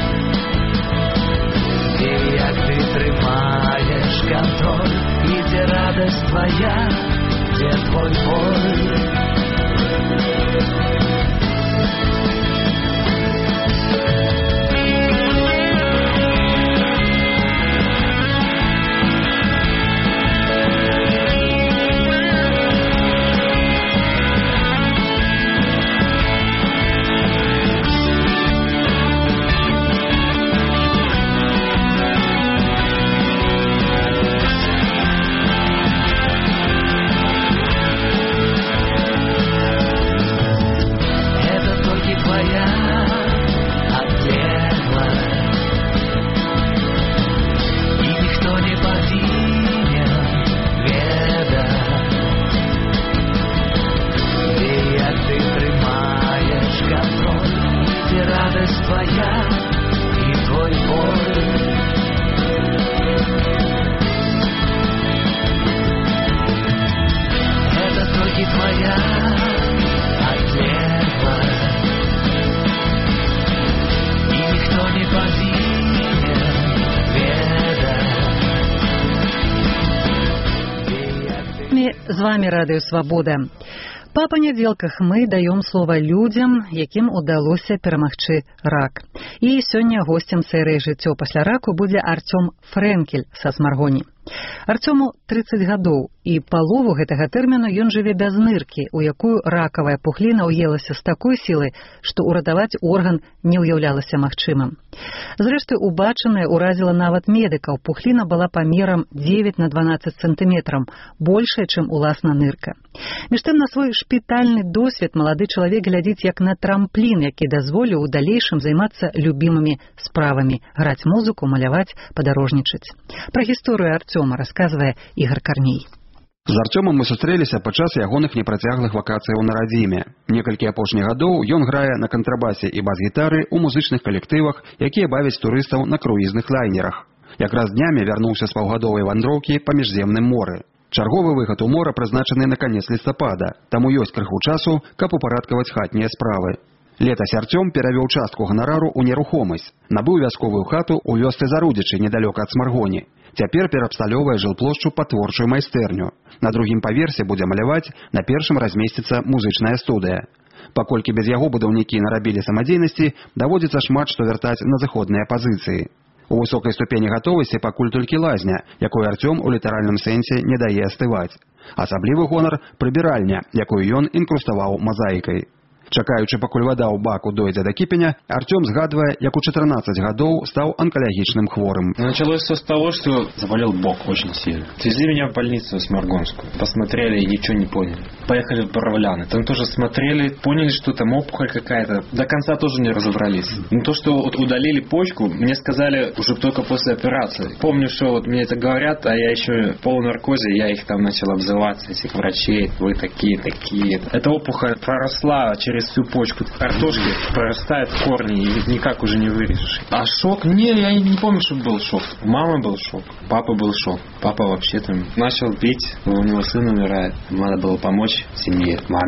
[SPEAKER 17] И як ты трымаешь контроль, и где радость твоя, где твой боль.
[SPEAKER 1] З вами Радыё Свабода. Па панядзелках мы даём слова людзям, якім удалося перамагчы рак. І сёння госцем серыі «Жыццё пасля раку» будзе Артём Фрэнкель са Смаргоні. Артёму 30 гадоў, і палову гэтага тэрміну ён жыве без ныркі, у якую ракавая пухліна ўелася з такой сілай, што ўратаваць орган не ўяўлялася магчымым. Зрэшты, убачанае ўразіла нават медыкаў. Пухліна была памерам 9 на 12 сантыметраў, большая, чым уласна нырка. Між тым, на свой шпітальны досвед малады чалавек глядзіць як на трамплін, які дазволіў у далейшым займацца любімымі справамі, граць музыку, маляваць, падарожнічаць. Пра гісторыю Артёма расказвае Ігор Карней.
[SPEAKER 3] З Артёмам мы сустрэліся падчас ягоных непрацяглых вакацыяў на радзіме. Некалькі апошніх гадоў ён грае на кантрабасе і бас-гітары ў музычных калектывах, якія бавяць турыстаў на круізных лайнерах. Якраз днямі вярнуўся з паўгадовай вандроўкі па міжземным моры. Чарговы выхад у мора прызначаны на канец лістапада, таму ёсць крыху часу, каб упарадкаваць хатнія справы. Летась Артём перавёў частку ганарару ў нерухомасць, набыў вясковую хату ў вёсцы Зарудзічы недалёка ад Смаргоні. Цяпер перабсталёвае жылплошчу пад творчую майстэрню. На другім паверсе будзе маляваць, на першым размесціцца музычная студыя. Паколькі без яго будаўнікі нарабілі самадзейнасці, даводзіцца шмат што вяртаць на зыходныя пазіцыі. У высокай ступені гатовасці пакуль толькі лазня, якой Артём у літаральным сэнсе не дае астываць. Асаблівы гонар прыбіральня, якую ён інкруставаў мазаікай. Чакаючы, пакуль вада ў баку дойдзе да кіпеня, Артём згадвае, як у 14 гадоў стаў онкологічным хворым.
[SPEAKER 7] Началось все с того, что заболел бок очень сильно. Отвезли меня в больницу Сморгонскую. Посмотрели и ничего не поняли. Поехали в Боровляны. Там тоже смотрели, поняли, что там опухоль какая-то. До конца тоже не разобрались. Но то, что вот удалили почку, мне сказали уже только после операции. Помню, что вот мне это говорят, а я еще в полунаркозе, я их там начал обзываться, этих врачей. Вы такие. Эта опухоль проросла через всю почку. Картошки прорастают в корни и никак уже не вырежешь. А шок? Не, я не помню, что был шок. У мамы был шок, папа был шок. Папа вообще там начал пить, у него сын умирает. Надо было помочь семье, маме.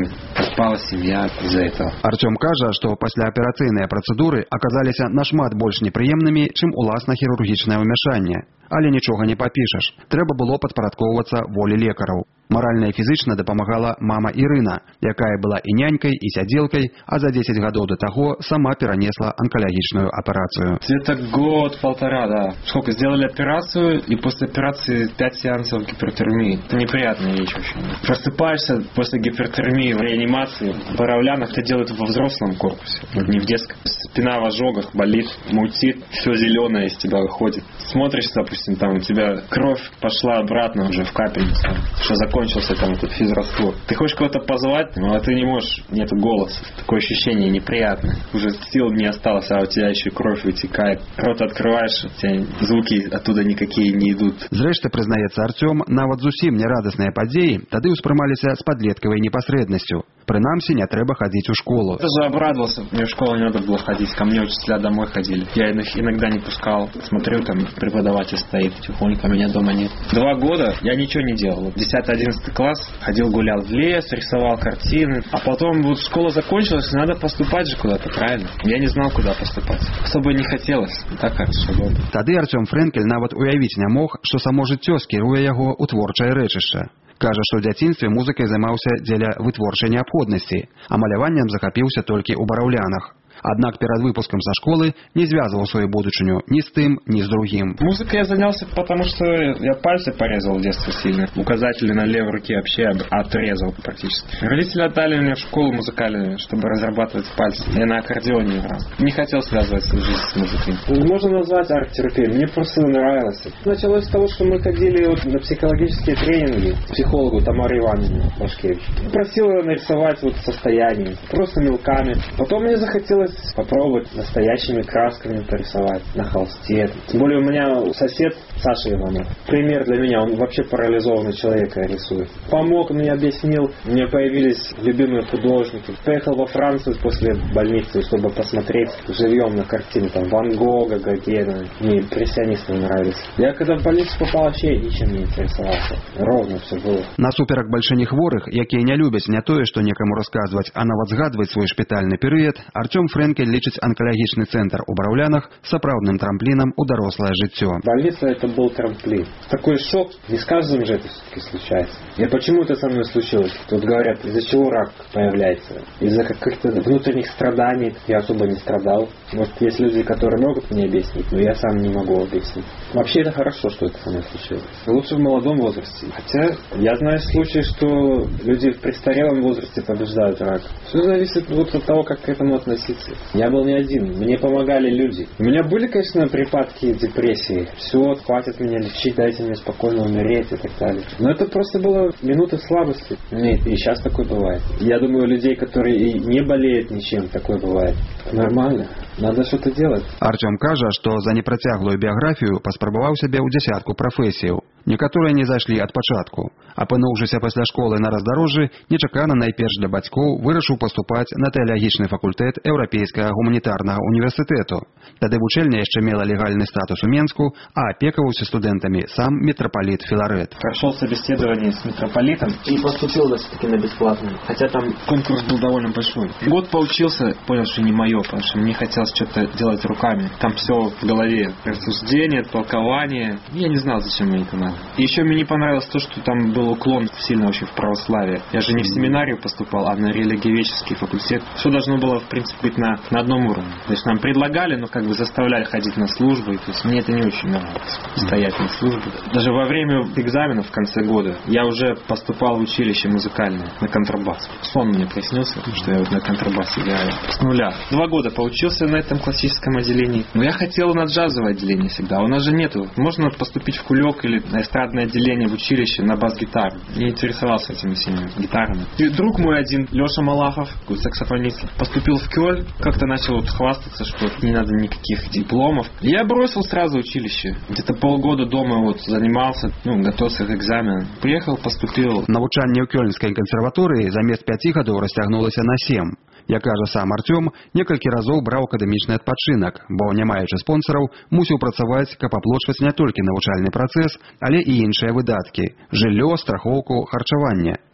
[SPEAKER 7] распалась семья из-за этого.
[SPEAKER 3] Артём кажа, што пасляаперацыйныя працэдуры аказаліся нашмат больш непрыемнымі, чым уласна хірургічнае ўмяшанне. Але нічога не папішаш. Трэба было падпарадкоўвацца волі лекараў. Маральна і фізічна дапамагала мама Ірына, якая была і нянькай, і сядзелкай, а за 10 гадоў до таго сама перанесла онкологичную операцию.
[SPEAKER 7] Где-то год-полтора, да. Сколько? Сделали операцию, и после операции 5 сеансов гипертермии. Это неприятная вещь вообще. Просыпаешься после гипертермии в реанимации. В Боровлянах это делают во взрослом корпусе, не в детском. Спина в ожогах, болит, мутит, все зеленое из тебя выходит. Смотришь, допустим, там у тебя кровь пошла обратно уже в капельницу, что закончился там этот физраствор. Ты хочешь кого-то позвать, но ты не можешь, нету голоса. Такое ощущение неприятное. Уже сил не осталось, а у тебя еще кровь вытекает. Рот открываешь, у тебя звуки оттуда никакие не идут.
[SPEAKER 3] Зрэшты, прызнаецца Артём, нават зусім нерадасныя падзеі тады ўспрымаліся з падлеткавай непасрэднасцю. Прынамсі, не трэба ходить в школу.
[SPEAKER 7] Я даже обрадовался, мне в школу не надо было ходить, ко мне учителя домой ходили. Я их иногда не пускал. Смотрю, там преподаватель стоит тихонько, меня дома нет. 2 года я ничего не делал. 10-11 класс ходил, гулял в лес, рисовал картины. А потом вот школа закончилась, надо поступать же куда-то, правильно? Я не знал, куда поступать. Особо не хотелось. Так как свобода.
[SPEAKER 3] Тады Артём Фрэнкель нават уявіць не мог, што само жыццё скіруе яго ў творчае рэчышча. Кажа, што ў дзяцінстве музыкай займаўся дзеля вытворчай неабходнасці, а маляваннем захапіўся толькі ў Бараўлянах. Аднак перад выпускам са школы не звязывал свою будучыню ни с тым, ни с другим.
[SPEAKER 7] Музыкой я занялся, потому что я пальцы порезал в детстве сильно. Указатели на левой руке вообще отрезал практически. Родители отдали меня в школу музыкальную, чтобы разрабатывать пальцы. Я на аккордеоне играл. Не хотел связывать свою жизнь с музыкой. Можно назвать арт-терапией. Мне просто нравилось. Началось с того, что мы ходили на психологические тренинги к психологу Тамаре Ивановне Башкевич. Просил ее нарисовать состояние, просто мелками. Потом мне захотелось попробовать настоящими красками порисовать на холсте. Тем более у меня сосед Саша Иванов. Пример для меня, он вообще парализованный человек рисует. Помог мне, объяснил, у меня появились любимые художники. Поехал во Францию после больницы, чтобы посмотреть живьем на картины. Там Ван Гога, Гогена. Мне импрессионисты нравились. Я когда в больницу попал, вообще ничем не интересовался. Ровно все было.
[SPEAKER 3] Насуперак большині хворых, якія не любяць не тое, што некаму расказваць, а нават згадваць свой шпітальны перыяд, Артём Фрэнкель лічыць онкологичный центр у Бараўлянах сапраўдным трамплином у дарослае жыццё.
[SPEAKER 7] Больница это был трамплин. Такой шок, не с каждым же это все-таки случается. И почему это со мной случилось? Тут говорят, из-за чего рак появляется? Из-за каких-то внутренних страданий. Я особо не страдал. Может, есть люди, которые могут мне объяснить, но я сам не могу объяснить. Вообще это хорошо, что это со мной случилось. Лучше в молодом возрасте. Хотя я знаю случаи, что люди в престарелом возрасте побеждают рак. Все зависит вот от того, как к этому относиться. Я был не один, мне помогали люди. У меня были, конечно, припадки депрессии. Все, хватит меня лечить, дайте мне спокойно умереть и так далее. Но это просто было минуты слабости. Нет, и сейчас такое бывает. Я думаю, у людей, которые и не болеют ничем, такое бывает. Нормально. Надо что-то делать.
[SPEAKER 3] Артём кажа, што за непрацяглую біяграфію паспрабаваў сябе ў дзясятку прафесіяў. Некаторыя не зайшлі ад пачатку. Апынуўшыся пасля школы на раздарожжы, нечакана найперш для бацькоў вырашыў паступаць на тэалагічны факультэт Еўрапейскага гуманітарнага універсітэту. Тады вучэльня яшчэ мела легальны статус у Менску, а апекаваўся студэнтамі сам митрополит Филарет.
[SPEAKER 7] Прошел собеседование с митрополитом и поступил все-таки на бесплатный. Хотя там конкурс был довольно большой. Год поучился, понял, что не мое, потому что мне хотелось что-то делать руками. Там все в голове. Рассуждение, толкование. Я не знал, зачем мне это надо. И еще мне не понравилось то, что там был уклон сильно очень в православие. Я же не в семинарию поступал, а на религиоведческий факультет. Все должно было, в принципе, быть на одном уровне. То есть нам предлагали, но как бы заставляли ходить на службы. То есть мне это не очень нравилось. Стоять на службе. Даже во время экзаменов в конце года я уже поступал в училище музыкальное на контрабас. Сон мне приснился, что я вот на контрабасе играю. С нуля. 2 года поучился на этом классическом отделении. Но я хотел на джазовое отделение всегда. У нас же нету. Можно поступить в кулек или на эстрадное отделение в училище на бас-гитару. Не интересовался этими всеми гитарами. И друг мой один, Леша Малахов, саксофонист, поступил в Кёль. Как-то начал вот хвастаться, что не надо никаких дипломов. Я бросил сразу училище. Где-то полгода дома вот занимался, готовился к экзамену. Приехал, поступил.
[SPEAKER 3] Навучанне ў Кёльнскай кансерваторыі замест 5 гадоў расцягнулася на 7. Як кажа сам Артём, некалькі разоў браў акадэмічны адпачынак, бо, не маючы спонсараў, мусіў працаваць, каб аплочваць не толькі навучальны працэс, але і іншыя выдаткі – жыллё, страхоўку, харчаванне.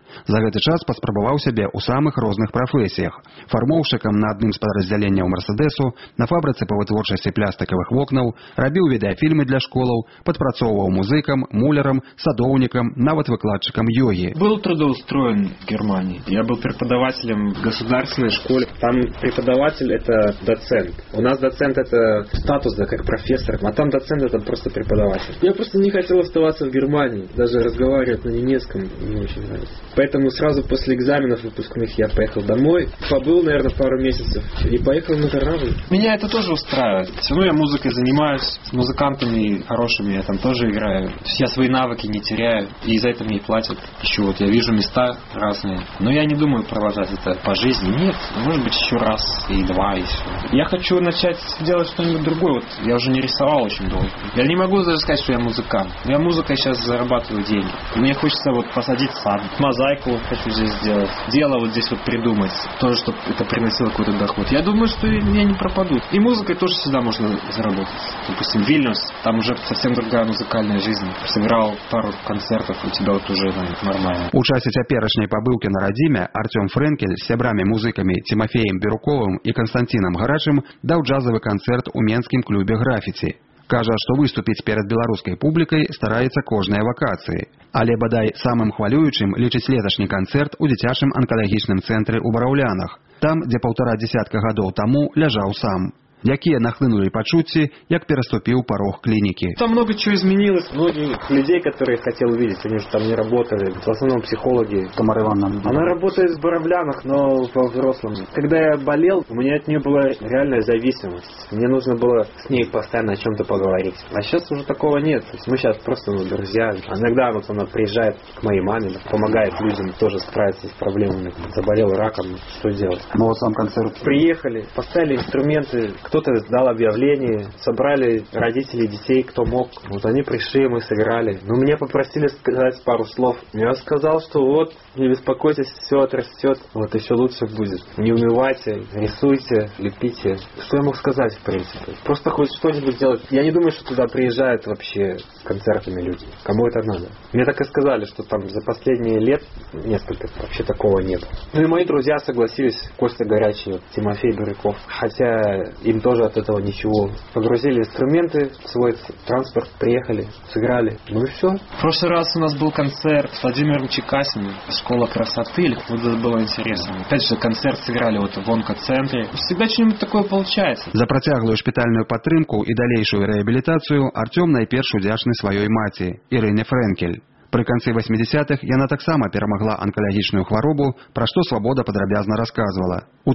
[SPEAKER 3] За гэты час паспрабаваў сябе ў самых розных прафесіях. Фармоўшчыкам на адным з падраздзяленняў «Мерседесу», на фабрыцы па вытворчасці плястыкавых вокнаў, рабіў відэафільмы для школаў, падпрацоўваў музыкам, мулярам, садоўнікам, нават выкладчыкам йоги.
[SPEAKER 7] Был трудоустроен в Германии. Я был преподавателем в государственной школе. Там преподаватель — это доцент. У нас доцент — это статус, да, как профессор, а там доцент — это просто преподаватель. Я просто не хотел оставаться в Германии. Даже разговаривать на немецком не очень нравится. Поэтому сразу после экзаменов выпускных я поехал домой. Побыл, наверное, пару месяцев и поехал на корабль. Меня это тоже устраивает. Все равно я музыкой занимаюсь. С музыкантами хорошими я там тоже играю. Я свои навыки не теряю. И за это мне и платят. Еще вот я вижу места разные. Но я не думаю продолжать это по жизни. Нет. Может быть, еще раз и два, и все. Я хочу начать делать что-нибудь другое. Вот я уже не рисовал очень долго. Я не могу даже сказать, что я музыкант. Я музыкой сейчас зарабатываю деньги. Мне хочется вот посадить сад. Мозаику хочу здесь сделать. Дело вот здесь вот придумать. Тоже, чтобы это приносило какой-то доход. Я думаю, что я не пропаду. И музыкой тоже всегда можно заработать. Допустим, Вильнюс. Там уже совсем другая музыкальная жизнь. Сыграл пару концертов, у тебя вот уже нормально.
[SPEAKER 3] У часе цяперашняй пабыўкі на радзіме Артём Фрэнкель з сябрамі-музыкамі Тимофеем Бирюковым і Константином Гарачым даў джазавы канцэрт у менскім клубе «Графіці». Кажа, што выступіць перад беларускай публікай стараецца кожныя вакацыі. Але бадай самым хвалюючым лічыць леташні канцэрт у дзіцячым анкалагічным цэнтры ў Бараўлянах, там, дзе 1,5 дзесятка гадоў таму ляжаў сам. Якія нахлынули пачуцці, як пераступіў порог клиники.
[SPEAKER 7] Там много чего изменилось. Многих людей, которые хотел увидеть, они же там не работали. В основном психологи. Тамара Ивановна. Она работает в Боровлянах, но во взрослом. Когда я болел, у меня от нее была реальная зависимость. Мне нужно было с ней постоянно о чем-то поговорить. А сейчас уже такого нет. То есть мы сейчас просто друзья. Иногда вот она приезжает к моей маме, помогает людям тоже справиться с проблемами. Заболел раком, что делать? Ну вот сам концерт. Приехали, поставили инструменты. Кто-то дал объявление, собрали родителей, детей, кто мог. Вот они пришли, мы сыграли. Но меня попросили сказать пару слов. Я сказал, что вот, не беспокойтесь, все отрастет, вот и все лучше будет. Не унывайте, рисуйте, лепите. Что я мог сказать, в принципе? Просто хоть что-нибудь делать. Я не думаю, что туда приезжают вообще концертами люди. Кому это надо? Мне так и сказали, что там за последние лет несколько вообще такого нет. Ну и мои друзья согласились, Костя Горячий, Тимофей Бирюков. Хотя им тоже от этого ничего. Погрузили инструменты в свой транспорт, приехали, сыграли. Ну и все. В прошлый раз у нас был концерт с Владимиром Чекасиным, «Школа красоты». Вот это было интересно. Опять же, концерт сыграли вот в онкоцентре. Всегда что-нибудь такое получается.
[SPEAKER 3] За працяглую шпітальную падтрымку і далейшую рэабілітацыю Артём найперш удзячны сваёй маці, Ірыне Фрэнкель. Пры канцы 80-х яна таксама перамагла анкалагічную хваробу, пра што «Свабода» падрабязна расказвала. У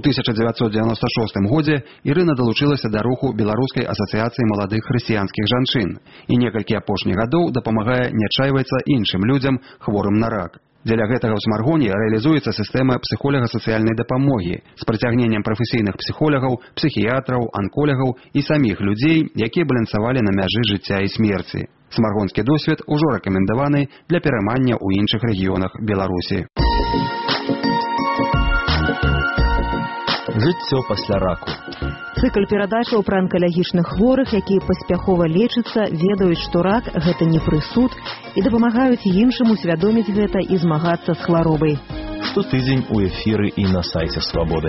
[SPEAKER 3] 1996 годзе Ірына далучылася да руху Беларускай асацыяцыі маладых хрысціянскіх жанчын і некалькі апошніх гадоў дапамагае не адчайвацца іншым людзям, хворым на рак. Дзеля гэтага ў Смаргоне рэалізуецца сістэма псіхолага-сацыяльнай дапамогі з прыцягненнем прафесійных псіхолагаў, псіхіятраў, анколагаў і саміх людзей, якія балансавалі на мяжы жыцця і смерці. Смаргонскі досвед ужо рэкамендаваны для пераймання ў іншых рэгіёнах Беларусі.
[SPEAKER 14] Жыццё пасля раку.
[SPEAKER 8] Цыкл перадачаў пра анкалагічных хворых, якія паспяхова лечацца, ведаюць, што рак – гэта не прысуд, і дапамагаюць іншым усвядоміць гэта і змагацца з хваробай.
[SPEAKER 14] Штотыдзень у эфіры і на сайце «Свабоды».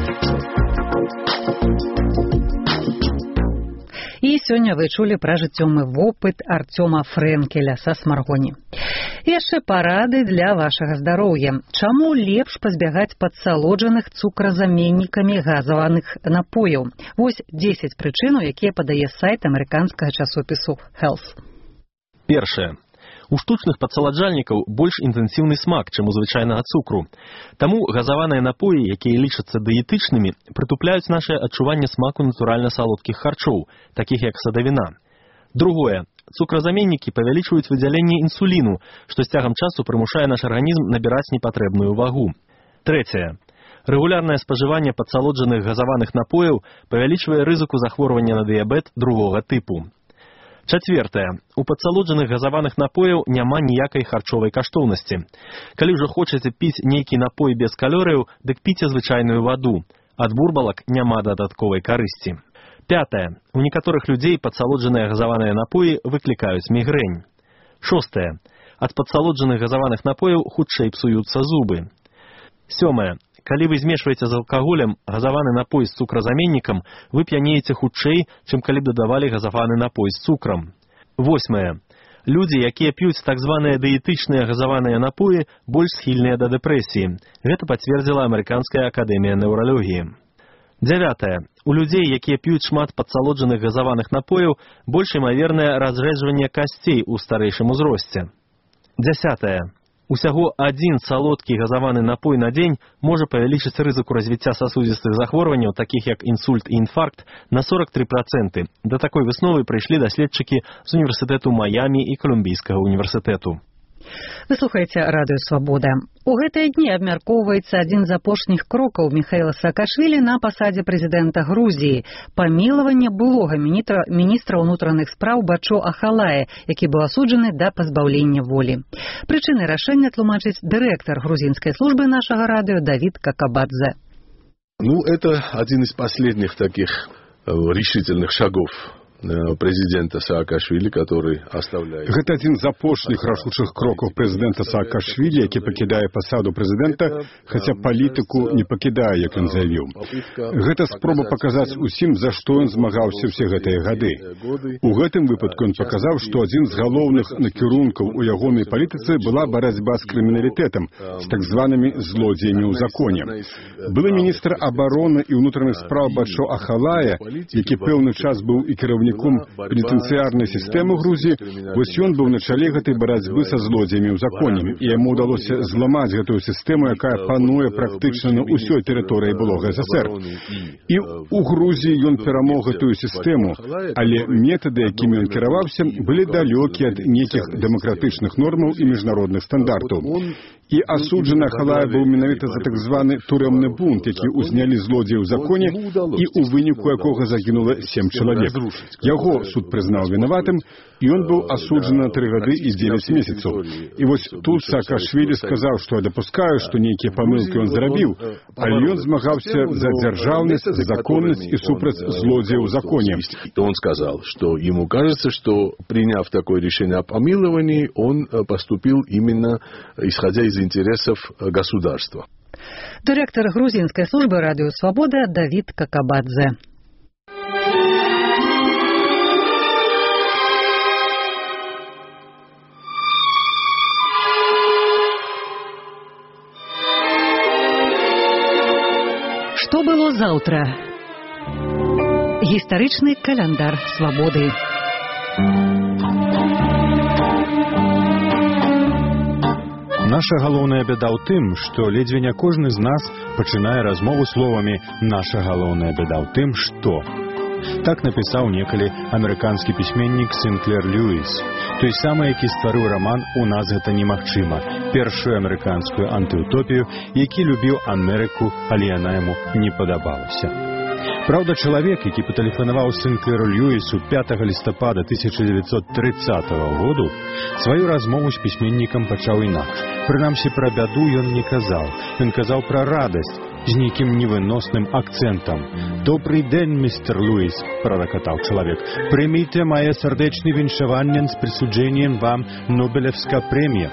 [SPEAKER 1] І сёння вы чулі пра жыццёвы вопыт Артёма Фрэнкеля са Смаргоні. Яшчэ парады для вашага здароўя. Чаму лепш пазбягаць падсалоджаных цукразаменнікамі газаваных напояў? Вось 10 прычынаў, якія падае сайт амерыканскага часопісу Health.
[SPEAKER 14] Першае. У штучных падсаладжальнікаў больш інтэнсіўны смак, чым у звычайнага цукру. Таму газаваныя напоі, якія лічацца дыетычнымі, прытупляюць нашае адчуванне смаку натуральна салодкіх харчоў, такіх як садавіна. Другое. Цукразаменнікі павялічваюць выдзяленне інсуліну, што з цягам часу прымушае наш арганізм набіраць непатрэбную вагу. Трэцяе. Рэгулярнае спажыванне падсалоджаных газаваных напояў павялічвае рызыку захворвання на дыябет другога тыпу. Чацвертае. У падсалоджаных газаваных напояў няма ніякай харчовай каштоўнасці. Калі ўжо хочаце піць нейкі напой без калорыяў, дык піце звычайную ваду. Ад бурбалак няма дадатковай карысці. Пятае. У некаторых людзей падсалоджаныя газаваныя напоі выклікаюць мігрэнь. Шостае. Ад падсалоджаных газаваных напояў хутчэй псуюцца зубы. 7. Калі вы змешваеце з алкаголем газаваны напой з цукразаменнікам, вы п'янееце хутчэй, чым калі б дадавалі газаваны напой з цукрам. 8. Людзі, якія п'юць так званыя дыетычныя газаваныя напоі, больш схільныя да дэпрэсіі. Гэта пацвердзіла Амерыканская акадэмія неўралогіі. 9. У людзей, якія п'юць шмат падсалоджаных газаваных напояў, больш імавернае разрэджванне касцей у старэйшым узросце. 10. Усяго один салодкі газаваны напой на дзень можа павялічыць рызыку развіцця сасудзістых захворванняў, такіх як інсульт і інфаркт, на 43%. Да такой высновы прыйшлі даследчыкі з універсітэту Майамі і Колумбійскага універсітэту.
[SPEAKER 1] Вы слухаеце радыё «Свабода». У гэтыя дні абмяркоўваецца адзін з апошніх крокаў Міхаіла Саакашвілі на пасадзе прэзідэнта Грузіі – памілаванне былога міністра ўнутраных спраў Бачо Ахалая, які быў асуджаны да пазбаўлення волі. Прычыны рашэння тлумачыць дырэктар грузінскай службы нашага радыё Давид Какабадзе.
[SPEAKER 9] Это один из последних таких решительных шагов президента Саакашвілі, который оставляет.
[SPEAKER 10] Гэта адзін з апошніх рашучых крокаў прэзідэнта Саакашвілі, які пакідае пасаду прэзідэнта, хаця палітыку не пакідае, як ён заявіў. Гэта спроба паказаць усім, за што ён змагаўся ўсе гэтыя гады. У гэтым выпадку ён паказаў, што адзін з галоўных накірункаў у ягонай палітыцы была барацьба з крыміналітэтам, з так званымі злодзеямі ў законе. Былы міністр абароны і ўнутраных спраў Бачо Ахалая, які пэўны час быў і кіраўніком пенітэнцыярнай сістэмы Грузіі, вось ён быў на чале гэтай барацьбы са злодзеямі ў законе, і яму ўдалося зламаць гэтую сістэму, якая пануе практычна на ўсёй тэрыторыі былога СССР. І ў Грузіі ён перамог гэтую сістэму, але метады, якімі ён кіраваўся, былі далёкія ад нейкіх дэмакратычных нормаў і міжнародных стандартаў. І асуджаны Ахалая быў менавіта за так званы турэмны бунт, які ўзнялі злодзеі ў законе і ў выніку якога загінула 7 чалавек. Яго суд прызнаў вінаватым, і ён быў асуджаны на 3 гады і 9 месяцаў. І вось тут Саакашвілі сказаў, што я дапускаю, што нейкія памылкі ён зрабіў, але ён змагаўся за дзяржаўнасць, законнасць і супраць злодзеяў ў законе.
[SPEAKER 9] Он сказал, что ему кажется, что приняв такое решение о помиловании, он поступил именно исходя из интересов государства.
[SPEAKER 1] Директор грузинской службы радио «Свобода» Давид Какабадзе. Что было завтра? Гістарычны календар свободы.
[SPEAKER 11] Наша галоўная бяда ў тым, што ледзьве не кожны з нас пачынае размову словамі «наша галоўная бяда ў тым, што». Так напісаў некалі амерыканскі пісьменнік Сінклер Льюіс, той самы, які стварыў раман «У нас гэта немагчыма», першую амерыканскую антыутопію, які любіў Амерыку, але яна яму не падабалася. Праўда, чалавек, які патэлефанаваў Сінклеру Льюісу 5 лістапада 1930 году, сваю размову з пісьменнікам пачаў інакш. Прынамсі, пра бяду ён не казаў. Ён казаў пра радасць з нейкім невыносным акцэнтам. «Добрый дзень, містер Льюіс», праракатаў чалавек. «Прыміце мае сардэчны віншаванне з прысуджэннем вам Нобелевска прэмія».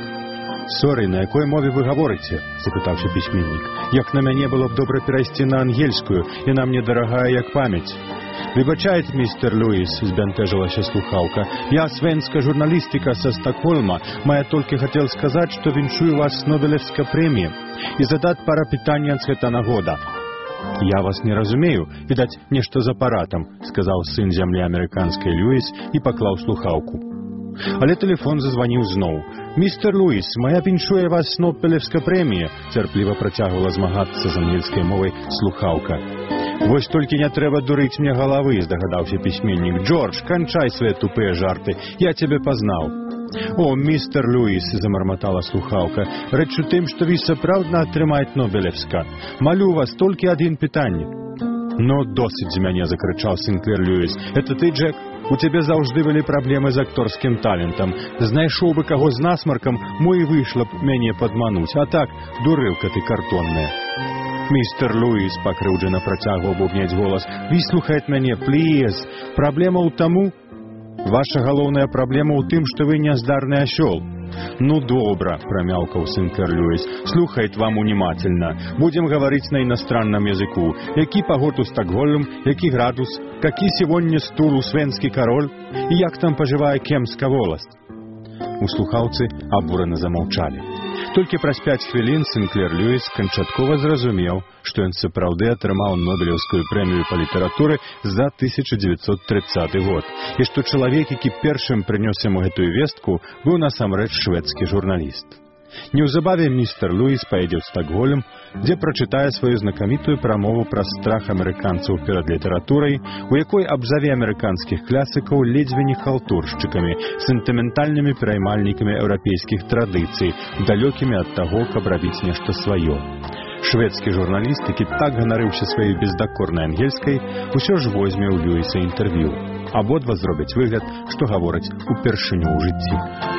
[SPEAKER 11] «Сорі, на якой мове вы гаворыце?» – запытаўся пісьменнік. «Як на мяне было б добра перайсці на ангельскую, яна мне дарагая як памяць». «Выбачайце, містер Льюіс», – збянтэжылася слухаўка. «Я свенска журналістыка са Стокгольма. Мая толькі хацел сказаць, што віншую вас з Нобелевска прэміі і задаць пара пытанняў з гэта нагода». «Я вас не разумею, відаць, нешта з апаратам», – сказаў сын зямлі амерыканскай Льюіс і паклаў слухаўку. Але тэлефон зазваніў зноў. «Містер Льюіс, моя віншуе вас Нобелевска прэмія», цярпліва працягвала змагацца з ангельскай мовай слухаўка. «Вось толькі не трэба дурыць мне галавы», здагадаўся пісьменнік. «Джордж, канчай свае тупыя жарты, я цябе пазнаў». «О, містер Льюіс», замарматала слухаўка, «рэч у тым, што вы сапраўдна атрымаць Нобелевска. Малю вас толькі адзін пытанне». «Ну, досыць з мяне», закрычаў Сінклер Льюіс. «Это ты, Джек? У цябе заўжды былі праблемы з акторскім талентам. Знайшоў бы каго з насмаркам, мо і выйшла б мяне падмануць. А так, дурылка ты картонная». «Містер Льюіс», пакрыўджана працягваў бубняць голас, «выслухаць мяне, плиз. Праблема ў таму...» «Ваша галоўная праблема ў тым, што вы няздарны асёл. «Ну, добра», — промяукал Синклер Льюис, — «слухает вам внимательно. Будем говорить на иностранном языку. Який погод у Стокгольм, який градус, какие сегодня стул у свенский король, и як там поживая Кемска волость?» У слухаўцы абурана замаўчалі. Толькі праз 5 хвілін Синклер Льюис канчаткова зразумеў, што ён сапраўды атрымаў Нобелеўскую прэмію па літаратуры за 1930 год, і што чалавек, які першым прынёс яму гэтую вестку, быў насамрэч шведскі журналіст. Неўзабаве містер Льюис паедзе ў Стокгольм, дзе прачытае сваю знакамітую прамову пра страх амерыканцаў перад літаратурай, у якой абзаве амерыканскіх класікаў ледзьве не халтуршчыкамі, сентыментальнымі пераймальнікамі еўрапейскіх традыцый, далёкімі ад таго, каб рабіць нешта сваё. Шведскі журналіст, які так ганарыўся сваёй бездакорнай ангельскай, усё ж возьме ў Льюіса інтэрв'ю. Абодва зробяць выгляд, што гавораць упершыню ў жыцці.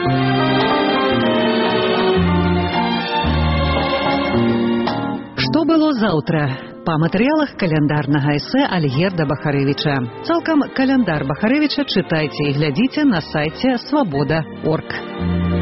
[SPEAKER 1] Што было заўтра? Па матэрыялах каляндарнага эсэ Альгерда Бахарэвіча. Цалкам каляндар Бахарэвіча чытайце і глядзіце на сайце свабода.орг.